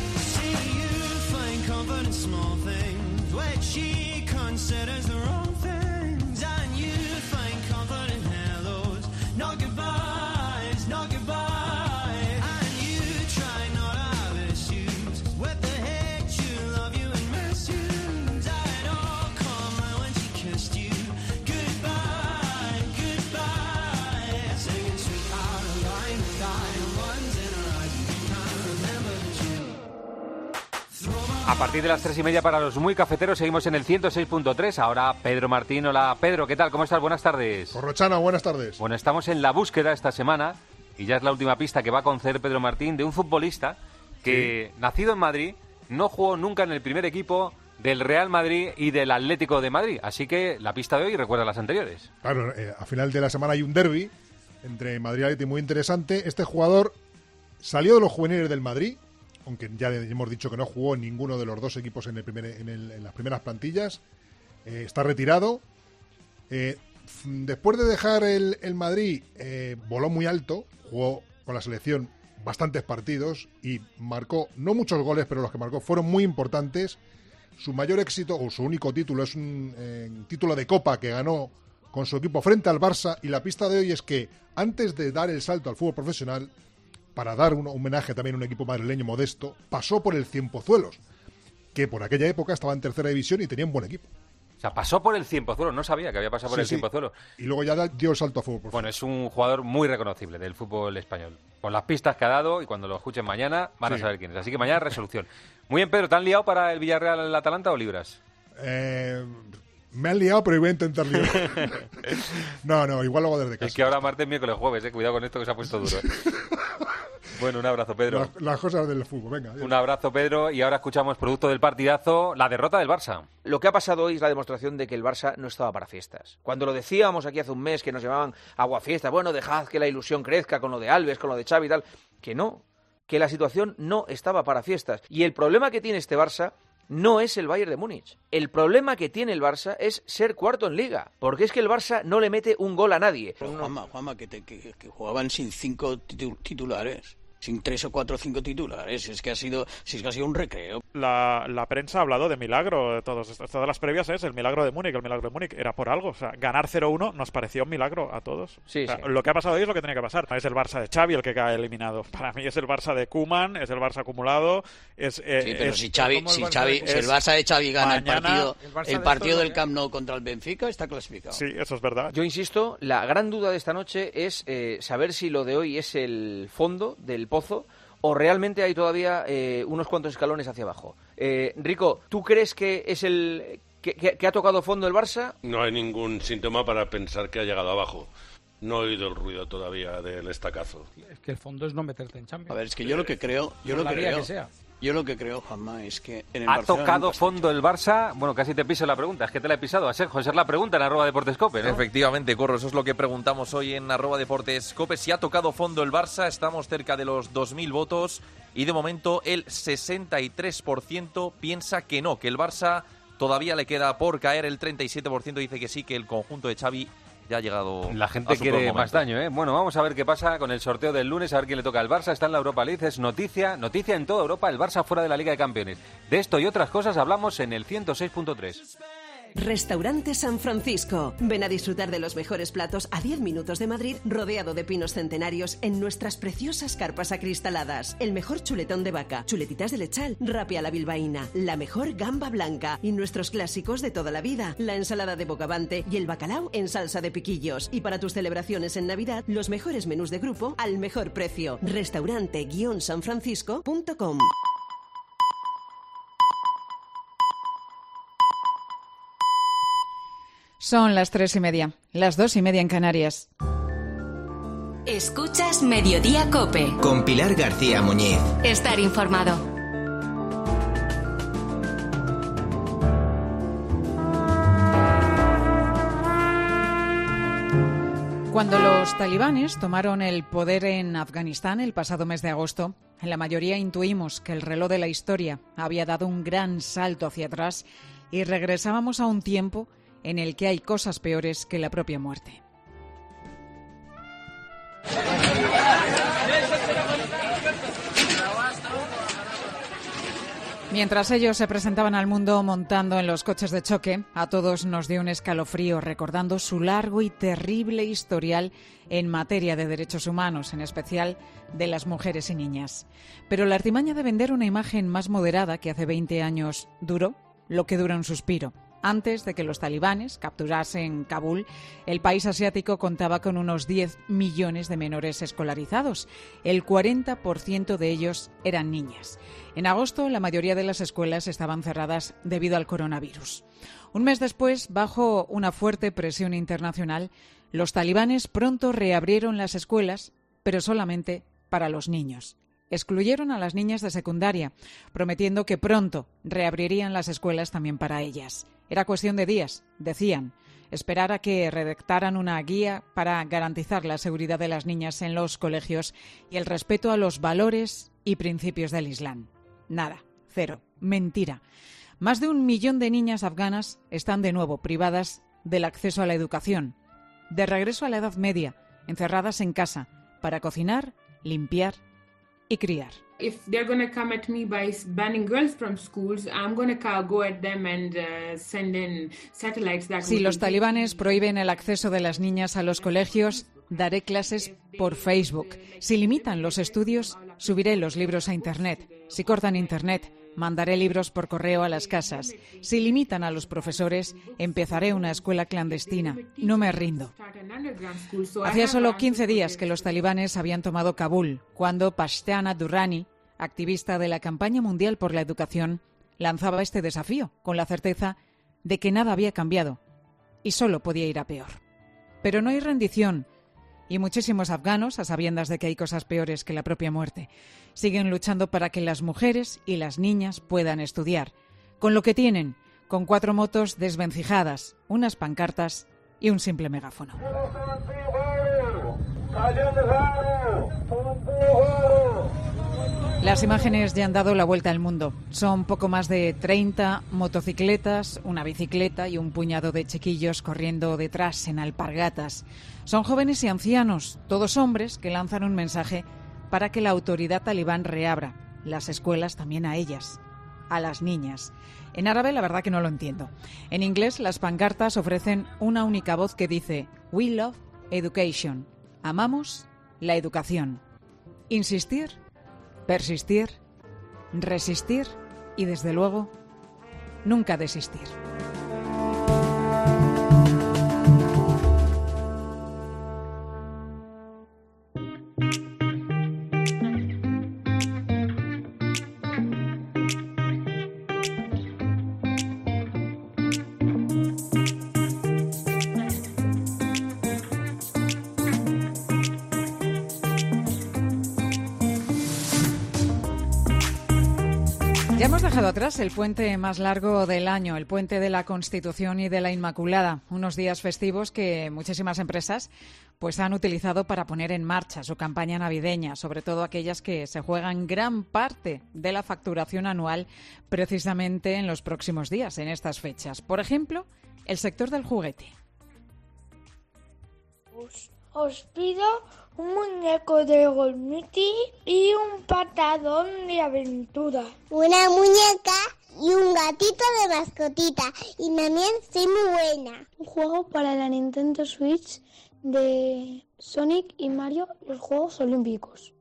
A partir de las tres y media para los muy cafeteros seguimos en el ciento seis punto tres. Ahora Pedro Martín. Hola Pedro, ¿qué tal? ¿Cómo estás? Buenas tardes. Corrochano, buenas tardes. Bueno, estamos en la búsqueda esta semana y ya es la última pista que va a conceder Pedro Martín de un futbolista que, sí, nacido en Madrid, no jugó nunca en el primer equipo del Real Madrid y del Atlético de Madrid. Así que la pista de hoy recuerda las anteriores. Claro, eh, a final de la semana hay un derbi entre Madrid y Atlético muy interesante. Este jugador salió de los juveniles del Madrid, aunque ya hemos dicho que no jugó en ninguno de los dos equipos en, el primer, en, el, en las primeras plantillas. Eh, está retirado. Eh, después de dejar el, el Madrid, eh, voló muy alto, jugó con la selección bastantes partidos y marcó, no muchos goles, pero los que marcó fueron muy importantes. Su mayor éxito, o su único título, es un eh, título de Copa que ganó con su equipo frente al Barça, y la pista de hoy es que antes de dar el salto al fútbol profesional, para dar un homenaje también a un equipo madrileño modesto, pasó por el Cienpozuelos, que por aquella época estaba en tercera división y tenía un buen equipo. O sea, pasó por el Cienpozuelos, no sabía que había pasado por sí, el Cienpozuelos. Sí. Y luego ya dio el salto a fútbol profesional. Bueno, es un jugador muy reconocible del fútbol español. Con las pistas que ha dado, y cuando lo escuchen mañana van sí. a saber quién es. Así que mañana resolución. Muy bien, Pedro, ¿te han liado para el Villarreal el Atalanta o libras? Eh... Me han liado, pero voy a intentar liar. No, no, igual lo hago desde casa. Es que ahora martes, miércoles, jueves, eh. Cuidado con esto que se ha puesto duro. Bueno, un abrazo, Pedro. Las, las cosas del fútbol, venga. Adiós. Un abrazo, Pedro, y ahora escuchamos, producto del partidazo, la derrota del Barça. Lo que ha pasado hoy es la demostración de que el Barça no estaba para fiestas. Cuando lo decíamos aquí hace un mes, que nos llamaban aguafiestas, bueno, dejad que la ilusión crezca con lo de Alves, con lo de Xavi y tal, que no, que la situación no estaba para fiestas. Y el problema que tiene este Barça no es el Bayern de Múnich. El problema que tiene el Barça es ser cuarto en Liga, porque es que el Barça no le mete un gol a nadie. Juanma, Juanma que, te, que, que jugaban sin cinco titulares. Sin tres o cuatro o cinco titulares, es que ha sido, si es que ha sido un recreo. La, la prensa ha hablado de milagro, de todos, todas las previas es el milagro de Múnich, el milagro de Múnich era por algo, o sea, ganar cero uno nos parecía un milagro a todos. Sí, o sea, sí. Lo que ha pasado hoy es lo que tenía que pasar. Es el Barça de Xavi el que cae eliminado. Para mí es el Barça de Koeman, es el Barça acumulado. Es, eh, sí, pero es, si Xavi, si, Xavi si el Barça de Xavi gana mañana, el partido, el, el partido del Camp Nou contra el Benfica, está clasificado. Sí, eso es verdad. Yo insisto, la gran duda de esta noche es eh, saber si lo de hoy es el fondo del pozo o realmente hay todavía eh, unos cuantos escalones hacia abajo. Eh, Rico, ¿tú crees que es el que, que, que ha tocado fondo el Barça? No hay ningún síntoma para pensar que ha llegado abajo. No he oído el ruido todavía del estacazo. Es que el fondo es no meterte en Champions. A ver, es que yo lo que creo... Yo lo que creo que sea. Yo lo que creo, Juanma, es que en el ¿Ha Barcelona tocado fondo el Barça? Bueno, casi te piso la pregunta. Es que te la he pisado. A Sergio, esa es la pregunta en arroba deportescope, ¿no? Efectivamente, Corro. Eso es lo que preguntamos hoy en arroba deportescope. Si ha tocado fondo el Barça, estamos cerca de los dos mil votos y de momento el sesenta y tres por ciento piensa que no, que el Barça todavía le queda por caer. El treinta y siete por ciento dice que sí, que el conjunto de Xavi ya ha llegado. La gente quiere más daño, ¿eh? Bueno, vamos a ver qué pasa con el sorteo del lunes, a ver quién le toca al Barça. Está en la Europa League, es noticia, noticia en toda Europa, el Barça fuera de la Liga de Campeones. De esto y otras cosas hablamos en el ciento seis punto tres. Restaurante San Francisco. Ven a disfrutar de los mejores platos a diez minutos de Madrid, rodeado de pinos centenarios en nuestras preciosas carpas acristaladas. El mejor chuletón de vaca, chuletitas de lechal, rapia a la bilbaína, la mejor gamba blanca y nuestros clásicos de toda la vida, la ensalada de bogavante y el bacalao en salsa de piquillos. Y para tus celebraciones en Navidad, los mejores menús de grupo al mejor precio. Restaurante guion san francisco punto com. Son las tres y media, las dos y media en Canarias. Escuchas Mediodía COPE. Con Pilar García Muñiz. Estar informado. Cuando los talibanes tomaron el poder en Afganistán el pasado mes de agosto, la mayoría intuimos que el reloj de la historia había dado un gran salto hacia atrás y regresábamos a un tiempo en el que hay cosas peores que la propia muerte. Mientras ellos se presentaban al mundo montando en los coches de choque, a todos nos dio un escalofrío recordando su largo y terrible historial en materia de derechos humanos, en especial de las mujeres y niñas. Pero la artimaña de vender una imagen más moderada que hace veinte años duró lo que dura un suspiro. Antes de que los talibanes capturasen Kabul, el país asiático contaba con unos diez millones de menores escolarizados. El cuarenta por ciento de ellos eran niñas. En agosto, la mayoría de las escuelas estaban cerradas debido al coronavirus. Un mes después, bajo una fuerte presión internacional, los talibanes pronto reabrieron las escuelas, pero solamente para los niños. Excluyeron a las niñas de secundaria, prometiendo que pronto reabrirían las escuelas también para ellas. Era cuestión de días, decían, esperar a que redactaran una guía para garantizar la seguridad de las niñas en los colegios y el respeto a los valores y principios del Islam. Nada, cero, mentira. Más de un millón de niñas afganas están de nuevo privadas del acceso a la educación, de regreso a la Edad Media, encerradas en casa, para cocinar, limpiar y criar. If they're going to come at me by banning girls from schools, I'm going to go at them and uh, send in satellites that Si los talibanes prohíben el acceso de las niñas a los colegios, daré clases por Facebook. Si limitan los estudios, subiré los libros a Internet. Si cortan Internet, mandaré libros por correo a las casas. Si limitan a los profesores, empezaré una escuela clandestina. No me rindo. Hacía solo quince días que los talibanes habían tomado Kabul, cuando Pashtana Durrani, activista de la campaña mundial por la educación, lanzaba este desafío, con la certeza de que nada había cambiado y solo podía ir a peor. Pero no hay rendición, y muchísimos afganos, a sabiendas de que hay cosas peores que la propia muerte, siguen luchando para que las mujeres y las niñas puedan estudiar, con lo que tienen, con cuatro motos desvencijadas, unas pancartas y un simple megáfono. Las imágenes ya han dado la vuelta al mundo. Son poco más de treinta motocicletas, una bicicleta y un puñado de chiquillos corriendo detrás en alpargatas. Son jóvenes y ancianos, todos hombres, que lanzan un mensaje para que la autoridad talibán reabra las escuelas también a ellas, a las niñas. En árabe la verdad que no lo entiendo. En inglés las pancartas ofrecen una única voz que dice "We love education", amamos la educación. Insistir, persistir, resistir y, desde luego, nunca desistir. Ya hemos dejado atrás el puente más largo del año, el puente de la Constitución y de la Inmaculada, unos días festivos que muchísimas empresas pues han utilizado para poner en marcha su campaña navideña, sobre todo aquellas que se juegan gran parte de la facturación anual precisamente en los próximos días, en estas fechas. Por ejemplo, el sector del juguete. Os, os pido un muñeco de Golmiti y un patadón de aventura. Una muñeca y un gatito de mascotita. Y también soy muy buena. Un juego para la Nintendo Switch de Sonic y Mario, los Juegos Olímpicos.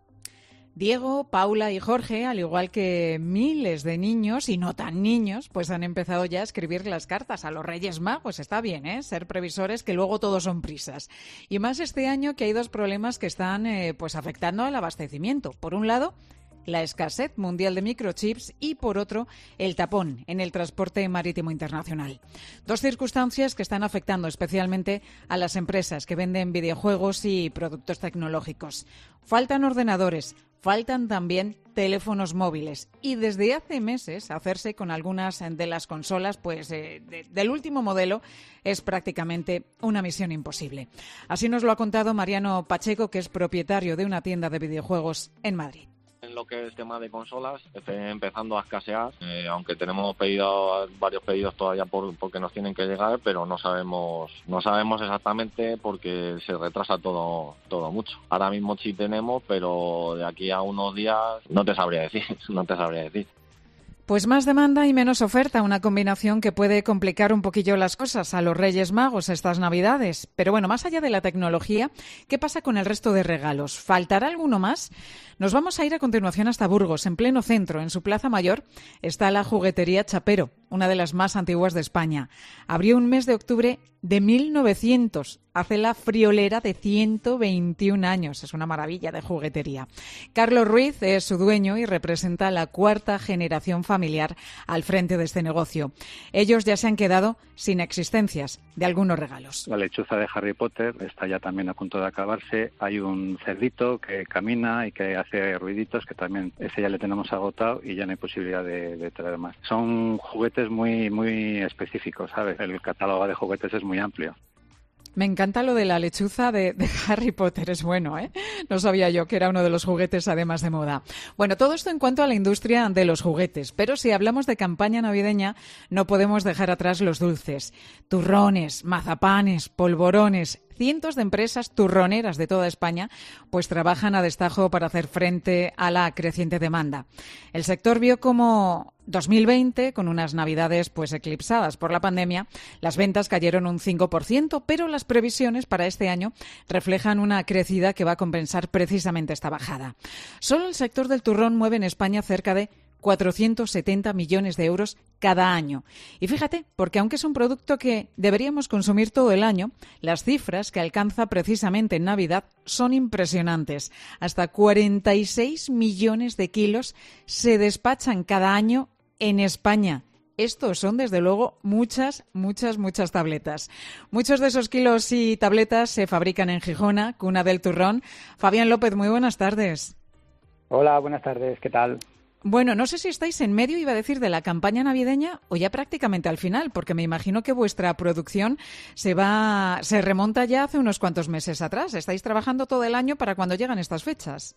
Diego, Paula y Jorge, al igual que miles de niños y no tan niños, pues han empezado ya a escribir las cartas a los Reyes Magos. Está bien, ¿eh? Ser previsores, que luego todos son prisas. Y más este año, que hay dos problemas que están eh, pues afectando al abastecimiento. Por un lado, la escasez mundial de microchips y, por otro, el tapón en el transporte marítimo internacional. Dos circunstancias que están afectando especialmente a las empresas que venden videojuegos y productos tecnológicos. Faltan ordenadores, faltan también teléfonos móviles y desde hace meses hacerse con algunas de las consolas pues eh, de, del último modelo es prácticamente una misión imposible. Así nos lo ha contado Mariano Pacheco, que es propietario de una tienda de videojuegos en Madrid. En lo que es tema de consolas, está empezando a escasear, eh, aunque tenemos pedido, varios pedidos todavía por, porque nos tienen que llegar, pero no sabemos no sabemos exactamente porque se retrasa todo todo mucho. Ahora mismo sí tenemos, pero de aquí a unos días no te sabría decir, no te sabría decir. Pues más demanda y menos oferta, una combinación que puede complicar un poquillo las cosas a los Reyes Magos estas Navidades. Pero bueno, más allá de la tecnología, ¿qué pasa con el resto de regalos? ¿Faltará alguno más? Nos vamos a ir a continuación hasta Burgos, en pleno centro. En su plaza mayor está la juguetería Chapero, una de las más antiguas de España. Abrió un mes de octubre de mil novecientos. Hace la friolera de ciento veintiún años. Es una maravilla de juguetería. Carlos Ruiz es su dueño y representa la cuarta generación familiar al frente de este negocio. Ellos ya se han quedado sin existencias de algunos regalos. La lechuza de Harry Potter está ya también a punto de acabarse. Hay un cerdito que camina y que hace ruiditos, que también ese ya le tenemos agotado y ya no hay posibilidad de, de traer más. Son juguetes muy, muy específicos, ¿sabes? El catálogo de juguetes es muy amplio. Me encanta lo de la lechuza de, de Harry Potter, es bueno, ¿eh? No sabía yo que era uno de los juguetes además de moda. Bueno, todo esto en cuanto a la industria de los juguetes, pero si hablamos de campaña navideña, no podemos dejar atrás los dulces. Turrones, mazapanes, polvorones. Cientos de empresas turroneras de toda España pues trabajan a destajo para hacer frente a la creciente demanda. El sector vio como dos mil veinte, con unas navidades pues eclipsadas por la pandemia, las ventas cayeron un cinco por ciento, pero las previsiones para este año reflejan una crecida que va a compensar precisamente esta bajada. Solo el sector del turrón mueve en España cerca de cuatrocientos setenta millones de euros cada año. Y fíjate, porque aunque es un producto que deberíamos consumir todo el año, las cifras que alcanza precisamente en Navidad son impresionantes. Hasta cuarenta y seis millones de kilos se despachan cada año en España. Estos son, desde luego, muchas, muchas, muchas tabletas. Muchos de esos kilos y tabletas se fabrican en Gijona, cuna del turrón. Fabián López, muy buenas tardes. Hola, buenas tardes, ¿qué tal? Bueno, no sé si estáis en medio, iba a decir, de la campaña navideña o ya prácticamente al final, porque me imagino que vuestra producción se va, se remonta ya hace unos cuantos meses atrás. ¿Estáis trabajando todo el año para cuando llegan estas fechas?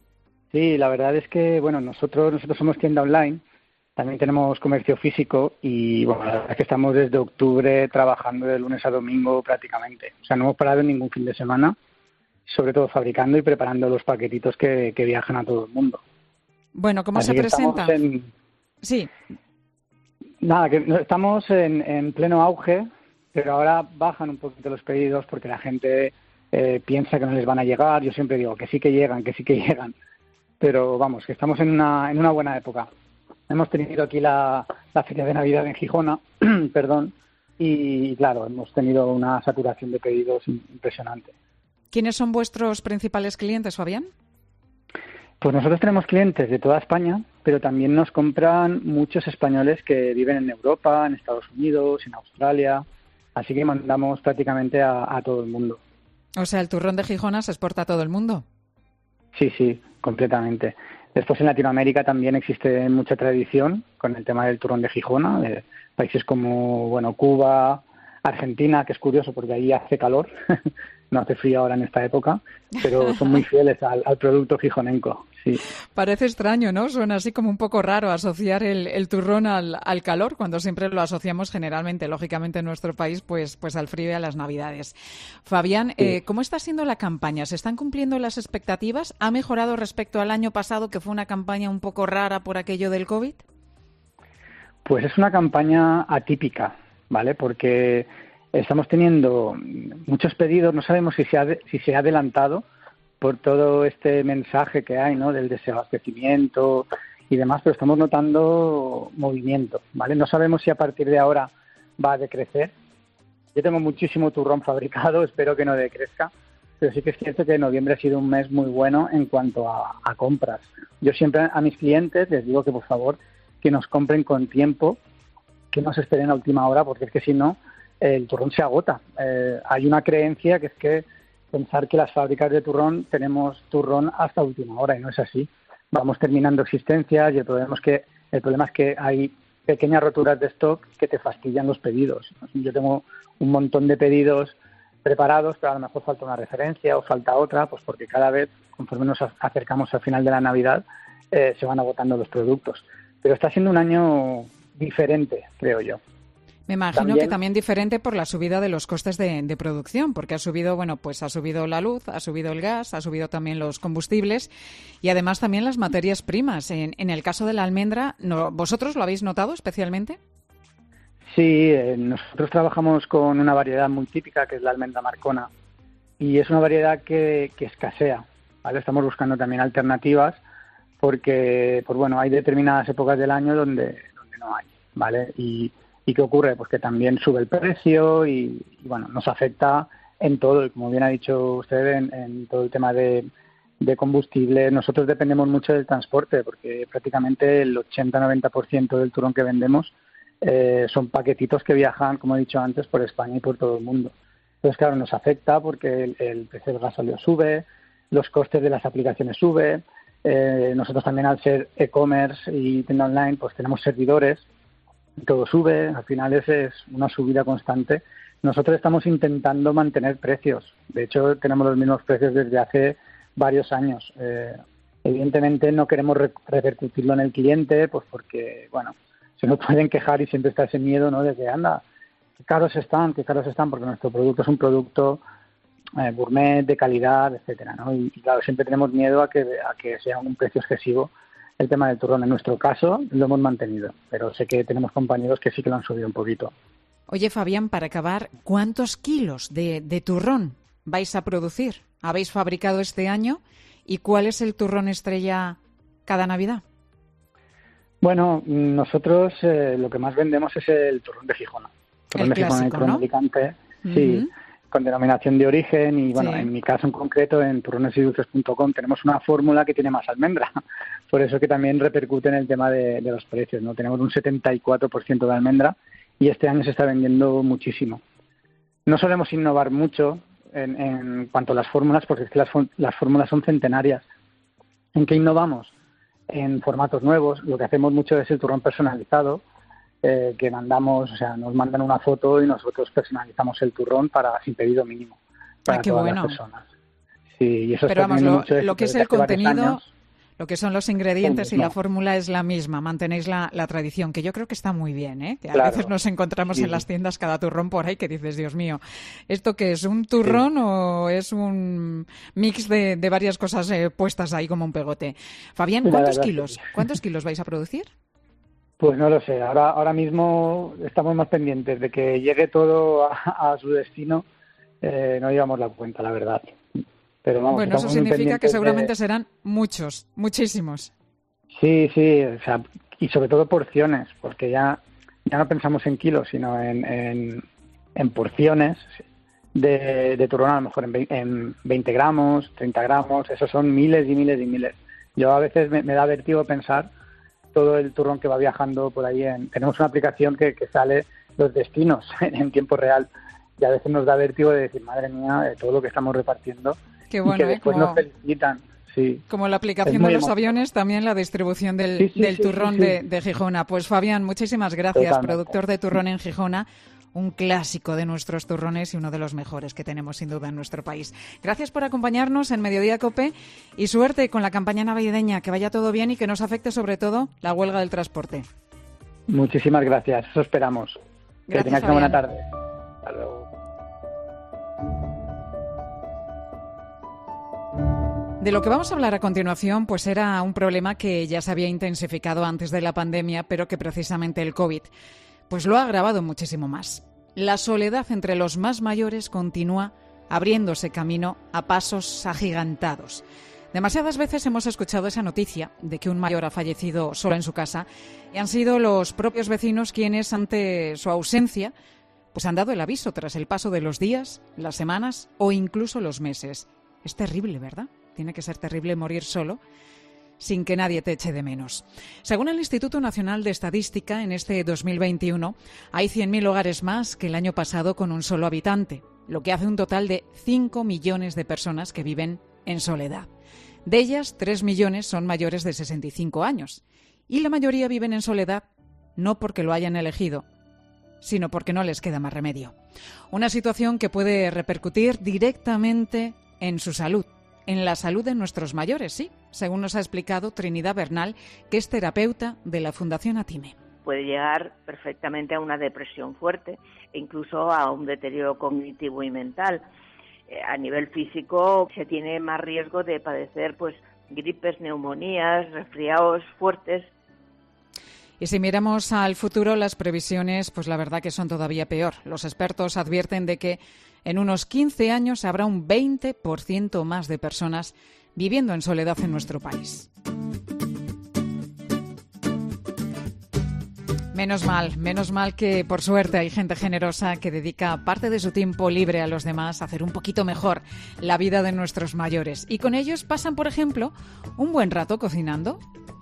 Sí, la verdad es que, bueno, nosotros, nosotros somos tienda online, también tenemos comercio físico y, bueno, la verdad es que estamos desde octubre trabajando de lunes a domingo prácticamente. O sea, no hemos parado en ningún fin de semana, sobre todo fabricando y preparando los paquetitos que, que viajan a todo el mundo. Bueno, ¿cómo Así se presenta? En... Sí. Nada, que estamos en, en pleno auge, pero ahora bajan un poquito los pedidos porque la gente eh, piensa que no les van a llegar. Yo siempre digo que sí que llegan, que sí que llegan. Pero vamos, que estamos en una, en una buena época. Hemos tenido aquí la, la feria de Navidad en Gijona, perdón, y claro, hemos tenido una saturación de pedidos impresionante. ¿Quiénes son vuestros principales clientes, Fabián? Pues nosotros tenemos clientes de toda España, pero también nos compran muchos españoles que viven en Europa, en Estados Unidos, en Australia, así que mandamos prácticamente a, a todo el mundo. O sea, el turrón de Gijona se exporta a todo el mundo. Sí, sí, completamente. Después en Latinoamérica también existe mucha tradición con el tema del turrón de Gijona, de países como, bueno, Cuba, Argentina, que es curioso porque ahí hace calor, no hace frío ahora en esta época, pero son muy fieles al, al producto gijonenco. Sí. Parece extraño, ¿no? Suena así como un poco raro asociar el, el turrón al, al calor, cuando siempre lo asociamos generalmente, lógicamente en nuestro país, pues, pues al frío y a las Navidades. Fabián, sí. eh, ¿cómo está siendo la campaña? ¿Se están cumpliendo las expectativas? ¿Ha mejorado respecto al año pasado, que fue una campaña un poco rara por aquello del COVID? Pues es una campaña atípica, ¿vale? Porque estamos teniendo muchos pedidos, no sabemos si se ha, de, si se ha adelantado por todo este mensaje que hay, ¿no? Del desabastecimiento y demás, pero estamos notando movimiento, ¿vale? No sabemos si a partir de ahora va a decrecer. Yo tengo muchísimo turrón fabricado, espero que no decrezca, pero sí que es cierto que noviembre ha sido un mes muy bueno en cuanto a, a compras. Yo siempre a mis clientes les digo que por favor que nos compren con tiempo, que no se esperen a última hora, porque es que si no, el turrón se agota. Eh, hay una creencia que es que pensar que las fábricas de turrón tenemos turrón hasta última hora, y no es así. Vamos terminando existencias y el problema es que, el problema es que hay pequeñas roturas de stock que te fastidian los pedidos. Yo tengo un montón de pedidos preparados, pero a lo mejor falta una referencia o falta otra, pues porque cada vez, conforme nos acercamos al final de la Navidad, eh, se van agotando los productos. Pero está siendo un año diferente, creo yo. Me imagino ¿También? que también diferente por la subida de los costes de, de producción, porque ha subido, bueno, pues ha subido la luz, ha subido el gas, ha subido también los combustibles y además también las materias primas. En, en el caso de la almendra, ¿no, ¿vosotros lo habéis notado especialmente? Sí, eh, nosotros trabajamos con una variedad muy típica que es la almendra marcona y es una variedad que, que escasea, ¿vale? Estamos buscando también alternativas porque, pues bueno, hay determinadas épocas del año donde, donde no hay, ¿vale? Y, ¿y qué ocurre? Pues que también sube el precio y, y bueno, nos afecta en todo, y como bien ha dicho usted, en, en todo el tema de, de combustible. Nosotros dependemos mucho del transporte porque prácticamente el ochenta a noventa por ciento del turrón que vendemos eh, son paquetitos que viajan, como he dicho antes, por España y por todo el mundo. Entonces, claro, nos afecta porque el, el precio del gasóleo sube, los costes de las aplicaciones suben. Eh, nosotros también, al ser e-commerce y tienda online, pues tenemos servidores, todo sube, al final es, es una subida constante. Nosotros estamos intentando mantener precios, de hecho tenemos los mismos precios desde hace varios años. Eh, evidentemente no queremos re- repercutirlo en el cliente, pues porque, bueno, se nos pueden quejar y siempre está ese miedo, ¿no?, de que, anda, qué caros están, qué caros están, porque nuestro producto es un producto Eh, gourmet, de calidad, etcétera, ¿no? Y, y claro, siempre tenemos miedo a que a que sea un precio excesivo el tema del turrón. En nuestro caso lo hemos mantenido, pero sé que tenemos compañeros que sí que lo han subido un poquito. Oye, Fabián, para acabar, ¿cuántos kilos de, de turrón vais a producir? ¿Habéis fabricado este año? ¿Y cuál es el turrón estrella cada Navidad? Bueno, nosotros eh, lo que más vendemos es el turrón de Gijona. Turrón el de clásico, Gijona, el turrón ¿no? de Alicante, Uh-huh. sí, con denominación de origen y, bueno, Sí. en mi caso en concreto, en turrones y dulces punto com tenemos una fórmula que tiene más almendra. Por eso que también repercute en el tema de, de los precios, ¿no? Tenemos un setenta y cuatro por ciento de almendra y este año se está vendiendo muchísimo. No solemos innovar mucho en, en cuanto a las fórmulas, porque es que las, las fórmulas son centenarias. ¿En qué innovamos? En formatos nuevos. Lo que hacemos mucho es el turrón personalizado, Eh, que mandamos, o sea, nos mandan una foto y nosotros personalizamos el turrón para sin pedido mínimo para ah, qué todas bueno. las personas. Sí, y eso Pero está vamos, teniendo lo, mucho éxito lo que es desde el hace varios contenido, años. lo que son los ingredientes y mismo. la fórmula es la misma. Mantenéis la, la tradición, que yo creo que está muy bien, ¿eh? Que a Claro. veces nos encontramos Sí. en las tiendas cada turrón por ahí que dices, Dios mío, ¿esto qué es? ¿Un turrón sí. o es un mix de, de varias cosas eh, puestas ahí como un pegote? Fabián, ¿cuántos verdad, kilos? sí. ¿Cuántos kilos vais a producir? Pues no lo sé, ahora ahora mismo estamos más pendientes de que llegue todo a, a su destino, eh, no llevamos la cuenta, la verdad. Pero vamos, bueno, eso estamos muy significa que pendientes seguramente de... serán muchos, muchísimos. Sí, sí, o sea, y sobre todo porciones, porque ya ya no pensamos en kilos, sino en, en, en porciones de, de turrón, a lo mejor en, en veinte gramos, treinta gramos, esos son miles y miles y miles. Yo a veces me, me da vértigo pensar todo el turrón que va viajando por ahí. En, tenemos una aplicación que, que sale los destinos en, en tiempo real y a veces nos da vértigo de decir, madre mía, de todo lo que estamos repartiendo. Qué bueno, y que después ¿eh? Como... nos felicitan. Sí. Como la aplicación de los emocionante. aviones, también la distribución del, sí, sí, del sí, turrón sí, sí. De, de Gijona. Pues Fabián, muchísimas gracias, Totalmente. Productor de turrón en Gijona, un clásico de nuestros turrones y uno de los mejores que tenemos sin duda en nuestro país. Gracias por acompañarnos en Mediodía Cope y suerte con la campaña navideña, que vaya todo bien y que nos afecte sobre todo la huelga del transporte. Muchísimas gracias, eso esperamos. Gracias, que tengáis una buena tarde. Hasta luego. De lo que vamos a hablar a continuación, pues era un problema que ya se había intensificado antes de la pandemia, pero que precisamente el COVID pues lo ha agravado muchísimo más. La soledad entre los más mayores continúa abriéndose camino a pasos agigantados. Demasiadas veces hemos escuchado esa noticia de que un mayor ha fallecido solo en su casa y han sido los propios vecinos quienes, ante su ausencia, pues han dado el aviso tras el paso de los días, las semanas o incluso los meses. Es terrible, ¿verdad? Tiene que ser terrible morir solo sin que nadie te eche de menos. Según el Instituto Nacional de Estadística, en este dos mil veintiuno hay cien mil hogares más que el año pasado con un solo habitante, lo que hace un total de cinco millones de personas que viven en soledad. De ellas, tres millones son mayores de sesenta y cinco años. Y la mayoría viven en soledad no porque lo hayan elegido, sino porque no les queda más remedio. Una situación que puede repercutir directamente en su salud, en la salud de nuestros mayores, sí, según nos ha explicado Trinidad Bernal, que es terapeuta de la Fundación Atime. Puede llegar perfectamente a una depresión fuerte e incluso a un deterioro cognitivo y mental. Eh, a nivel físico se tiene más riesgo de padecer pues gripes, neumonías, resfriados fuertes. Y si miramos al futuro, las previsiones, pues la verdad que son todavía peor. Los expertos advierten de que en unos quince años habrá un veinte por ciento más de personas viviendo en soledad en nuestro país. Menos mal, menos mal que por suerte hay gente generosa que dedica parte de su tiempo libre a los demás a hacer un poquito mejor la vida de nuestros mayores. Y con ellos pasan, por ejemplo, un buen rato cocinando.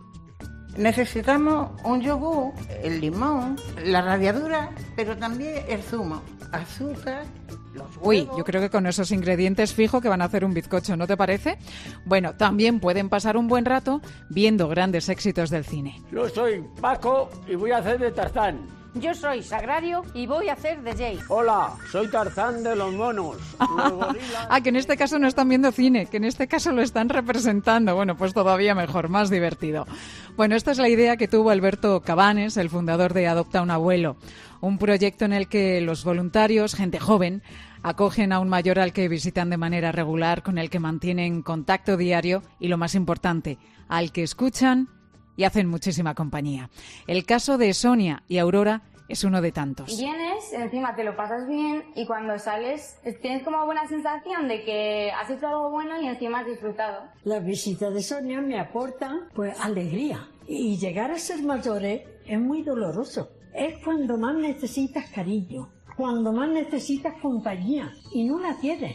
Necesitamos un yogur, el limón, la ralladura, pero también el zumo, azúcar, los huevos. Uy, yo creo que con esos ingredientes fijo que van a hacer un bizcocho, ¿no te parece? Bueno, también pueden pasar un buen rato viendo grandes éxitos del cine. Yo soy Paco y voy a hacer de Tarzán. Yo soy Sagrario y voy a hacer de Jay. Hola, soy Tarzán de los monos. Los gorilas. Ah, que en este caso no están viendo cine, que en este caso lo están representando. Bueno, pues todavía mejor, más divertido. Bueno, esta es la idea que tuvo Alberto Cabanes, el fundador de Adopta un Abuelo, un proyecto en el que los voluntarios, gente joven, acogen a un mayor al que visitan de manera regular, con el que mantienen contacto diario y, lo más importante, al que escuchan y hacen muchísima compañía. El caso de Sonia y Aurora es uno de tantos. Vienes, encima te lo pasas bien y cuando sales tienes como buena sensación de que has hecho algo bueno y encima has disfrutado. La visita de Sonia me aporta pues alegría y llegar a ser mayores es muy doloroso. Es cuando más necesitas cariño, cuando más necesitas compañía y no la tienes.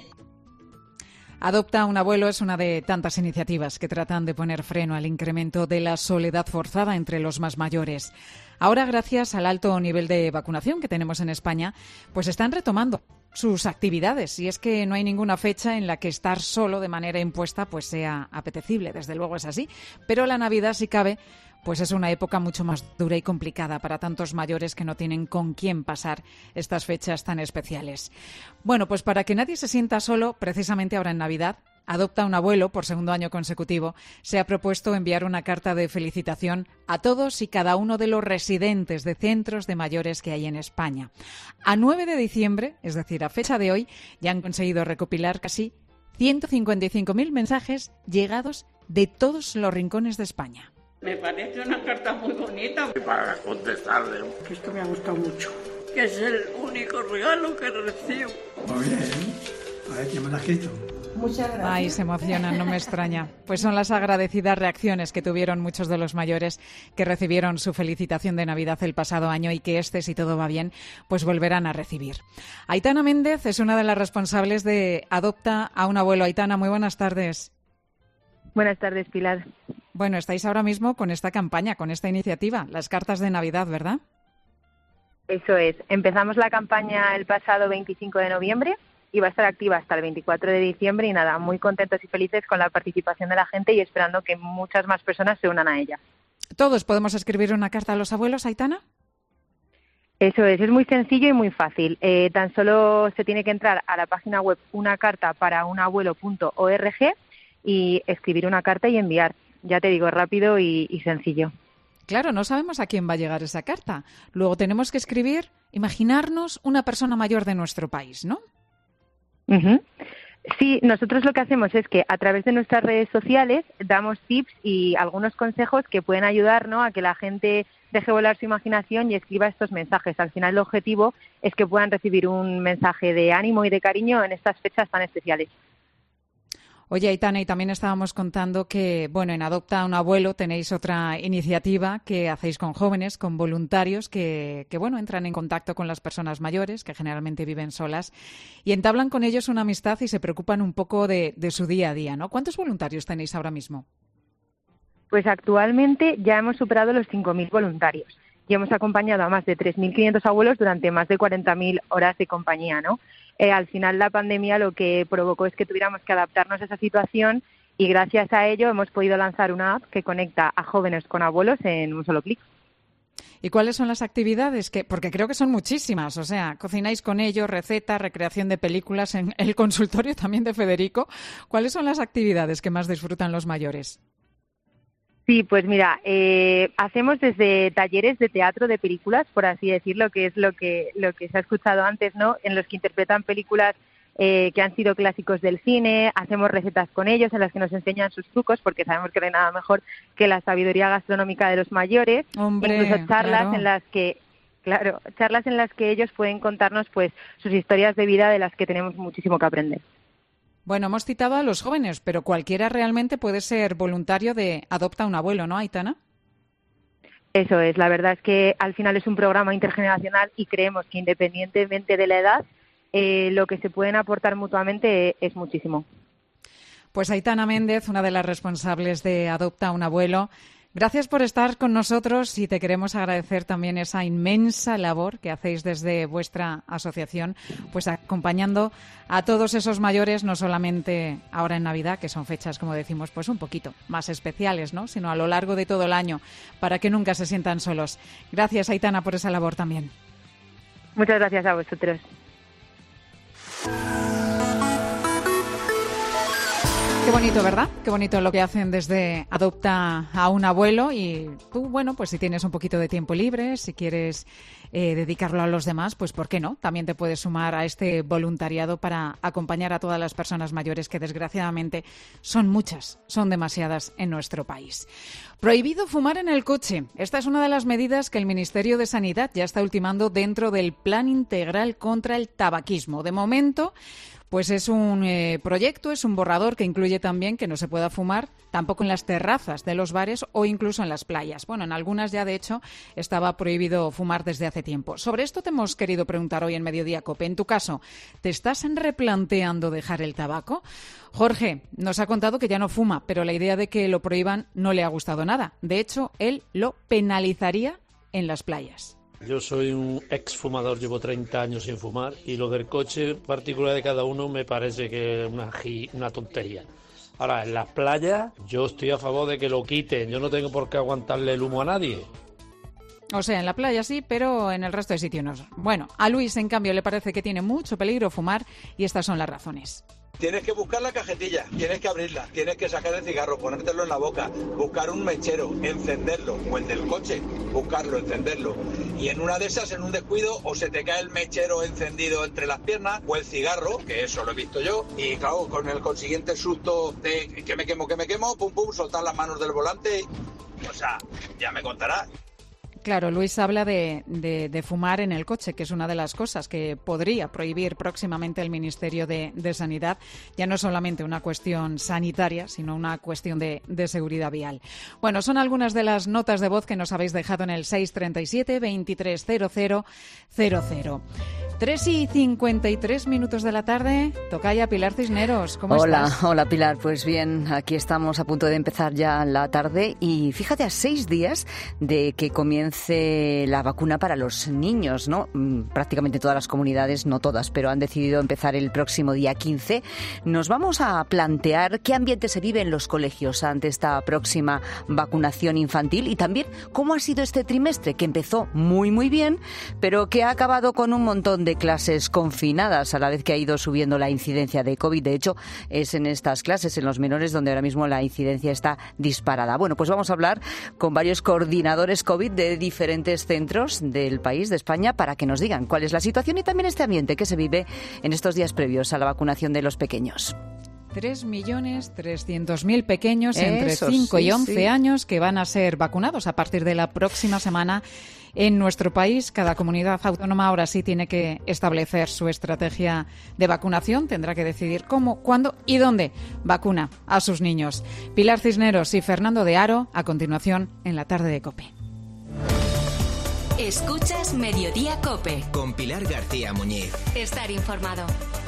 Adopta un Abuelo es una de tantas iniciativas que tratan de poner freno al incremento de la soledad forzada entre los más mayores. Ahora, gracias al alto nivel de vacunación que tenemos en España, pues están retomando sus actividades. Y es que no hay ninguna fecha en la que estar solo de manera impuesta pues sea apetecible. Desde luego es así. Pero la Navidad, si cabe, pues es una época mucho más dura y complicada para tantos mayores que no tienen con quién pasar estas fechas tan especiales. Bueno, pues para que nadie se sienta solo, precisamente ahora en Navidad, Adopta un Abuelo, por segundo año consecutivo, se ha propuesto enviar una carta de felicitación a todos y cada uno de los residentes de centros de mayores que hay en España. A nueve de diciembre, es decir, a fecha de hoy, ya han conseguido recopilar casi ciento cincuenta y cinco mil mensajes llegados de todos los rincones de España. Me parece una carta muy bonita. Para contestarle. Que esto me ha gustado mucho. Que es el único regalo que recibo. Muy bien. A ver, ¿quién me lo ha escrito? Muchas gracias. Ay, se emocionan, no me extraña. Pues son las agradecidas reacciones que tuvieron muchos de los mayores que recibieron su felicitación de Navidad el pasado año y que este, si todo va bien, pues volverán a recibir. Aitana Méndez es una de las responsables de Adopta a un Abuelo. Aitana, muy buenas tardes. Buenas tardes, Pilar. Bueno, estáis ahora mismo con esta campaña, con esta iniciativa, las cartas de Navidad, ¿verdad? Eso es. Empezamos la campaña el pasado veinticinco de noviembre y va a estar activa hasta el veinticuatro de diciembre y nada, muy contentos y felices con la participación de la gente y esperando que muchas más personas se unan a ella. ¿Todos podemos escribir una carta a los abuelos, Aitana? Eso es, es muy sencillo y muy fácil. Eh, tan solo se tiene que entrar a la página web una carta para un abuelo punto org y escribir una carta y enviar. Ya te digo, rápido y, y sencillo. Claro, no sabemos a quién va a llegar esa carta. Luego tenemos que escribir, imaginarnos una persona mayor de nuestro país, ¿no? Uh-huh. Sí, nosotros lo que hacemos es que a través de nuestras redes sociales damos tips y algunos consejos que pueden ayudar, ¿no?, a que la gente deje volar su imaginación y escriba estos mensajes. Al final el objetivo es que puedan recibir un mensaje de ánimo y de cariño en estas fechas tan especiales. Oye, Aitana, y también estábamos contando que, bueno, en Adopta a un Abuelo tenéis otra iniciativa que hacéis con jóvenes, con voluntarios que, que, bueno, entran en contacto con las personas mayores, que generalmente viven solas, y entablan con ellos una amistad y se preocupan un poco de, de su día a día, ¿no? ¿Cuántos voluntarios tenéis ahora mismo? Pues actualmente ya hemos superado los cinco mil voluntarios y hemos acompañado a más de tres mil quinientos abuelos durante más de cuarenta mil horas de compañía, ¿no? Eh, al final la pandemia lo que provocó es que tuviéramos que adaptarnos a esa situación y gracias a ello hemos podido lanzar una app que conecta a jóvenes con abuelos en un solo clic. ¿Y cuáles son las actividades? que Porque creo que son muchísimas, o sea, cocináis con ellos, recetas, recreación de películas en el consultorio también de Federico. ¿Cuáles son las actividades que más disfrutan los mayores? Sí, pues mira, eh, hacemos desde talleres de teatro de películas, por así decirlo, que es lo que lo que se ha escuchado antes, ¿no?, en los que interpretan películas eh, que han sido clásicos del cine. Hacemos recetas con ellos en las que nos enseñan sus trucos, porque sabemos que no hay nada mejor que la sabiduría gastronómica de los mayores. Hombre, incluso charlas claro. en las que claro, charlas en las que ellos pueden contarnos pues sus historias de vida de las que tenemos muchísimo que aprender. Bueno, hemos citado a los jóvenes, pero cualquiera realmente puede ser voluntario de Adopta a un Abuelo, ¿no, Aitana? Eso es, la verdad es que al final es un programa intergeneracional y creemos que independientemente de la edad, eh, lo que se pueden aportar mutuamente es muchísimo. Pues Aitana Méndez, una de las responsables de Adopta a un Abuelo, gracias por estar con nosotros y te queremos agradecer también esa inmensa labor que hacéis desde vuestra asociación, pues acompañando a todos esos mayores, no solamente ahora en Navidad, que son fechas, como decimos, pues un poquito más especiales, ¿no?, sino a lo largo de todo el año, para que nunca se sientan solos. Gracias, Aitana, por esa labor también. Muchas gracias a vosotros. Qué bonito, ¿verdad? Qué bonito lo que hacen desde Adopta a un Abuelo. Y tú, bueno, pues si tienes un poquito de tiempo libre, si quieres eh, dedicarlo a los demás, pues ¿por qué no? También te puedes sumar a este voluntariado para acompañar a todas las personas mayores, que desgraciadamente son muchas, son demasiadas en nuestro país. Prohibido fumar en el coche. Esta es una de las medidas que el Ministerio de Sanidad ya está ultimando dentro del Plan Integral contra el Tabaquismo. De momento, pues es un eh, proyecto, es un borrador que incluye también que no se pueda fumar tampoco en las terrazas de los bares o incluso en las playas. Bueno, en algunas ya, de hecho, estaba prohibido fumar desde hace tiempo. Sobre esto te hemos querido preguntar hoy en Mediodía Cope. En tu caso, ¿te estás replanteando dejar el tabaco? Jorge nos ha contado que ya no fuma, pero la idea de que lo prohíban no le ha gustado nada. De hecho, él lo penalizaría en las playas. Yo soy un exfumador, llevo treinta años sin fumar y lo del coche particular de cada uno me parece que es una, una tontería. Ahora, en las playas yo estoy a favor de que lo quiten, yo no tengo por qué aguantarle el humo a nadie. O sea, en la playa sí, pero en el resto de sitios no. Bueno, a Luis, en cambio, le parece que tiene mucho peligro fumar y estas son las razones. Tienes que buscar la cajetilla, tienes que abrirla, tienes que sacar el cigarro, ponértelo en la boca, buscar un mechero, encenderlo, o el del coche, buscarlo, encenderlo. Y en una de esas, en un descuido, o se te cae el mechero encendido entre las piernas, o el cigarro, que eso lo he visto yo, y claro, con el consiguiente susto de que me quemo, que me quemo, pum pum, soltar las manos del volante, y, o sea, ya me contarás. Claro, Luis habla de, de, de fumar en el coche, que es una de las cosas que podría prohibir próximamente el Ministerio de, de Sanidad. Ya no solamente una cuestión sanitaria, sino una cuestión de, de seguridad vial. Bueno, son algunas de las notas de voz que nos habéis dejado en el seis treinta y siete, veintitrés cero cero cero cero. tres y cincuenta y tres minutos de la tarde. Tocaya Pilar Cisneros, ¿cómo hola, estás? Hola, Pilar. Pues bien, aquí estamos a punto de empezar ya la tarde y fíjate, a seis días de que comience la vacuna para los niños, ¿no? Prácticamente todas las comunidades, no todas, pero han decidido empezar el próximo día quince. Nos vamos a plantear qué ambiente se vive en los colegios ante esta próxima vacunación infantil y también cómo ha sido este trimestre, que empezó muy, muy bien, pero que ha acabado con un montón de de clases confinadas a la vez que ha ido subiendo la incidencia de COVID. De hecho, es en estas clases, en los menores, donde ahora mismo la incidencia está disparada. Bueno, pues vamos a hablar con varios coordinadores COVID de diferentes centros del país, de España, para que nos digan cuál es la situación y también este ambiente que se vive en estos días previos a la vacunación de los pequeños. tres millones trescientos mil pequeños Eso, entre cinco sí, y once sí. años que van a ser vacunados a partir de la próxima semana en nuestro país. Cada comunidad autónoma ahora sí tiene que establecer su estrategia de vacunación. Tendrá que decidir cómo, cuándo y dónde vacuna a sus niños. Pilar Cisneros y Fernando de Aro, a continuación en la tarde de COPE. Escuchas Mediodía COPE. Con Pilar García Muñiz. Estar informado.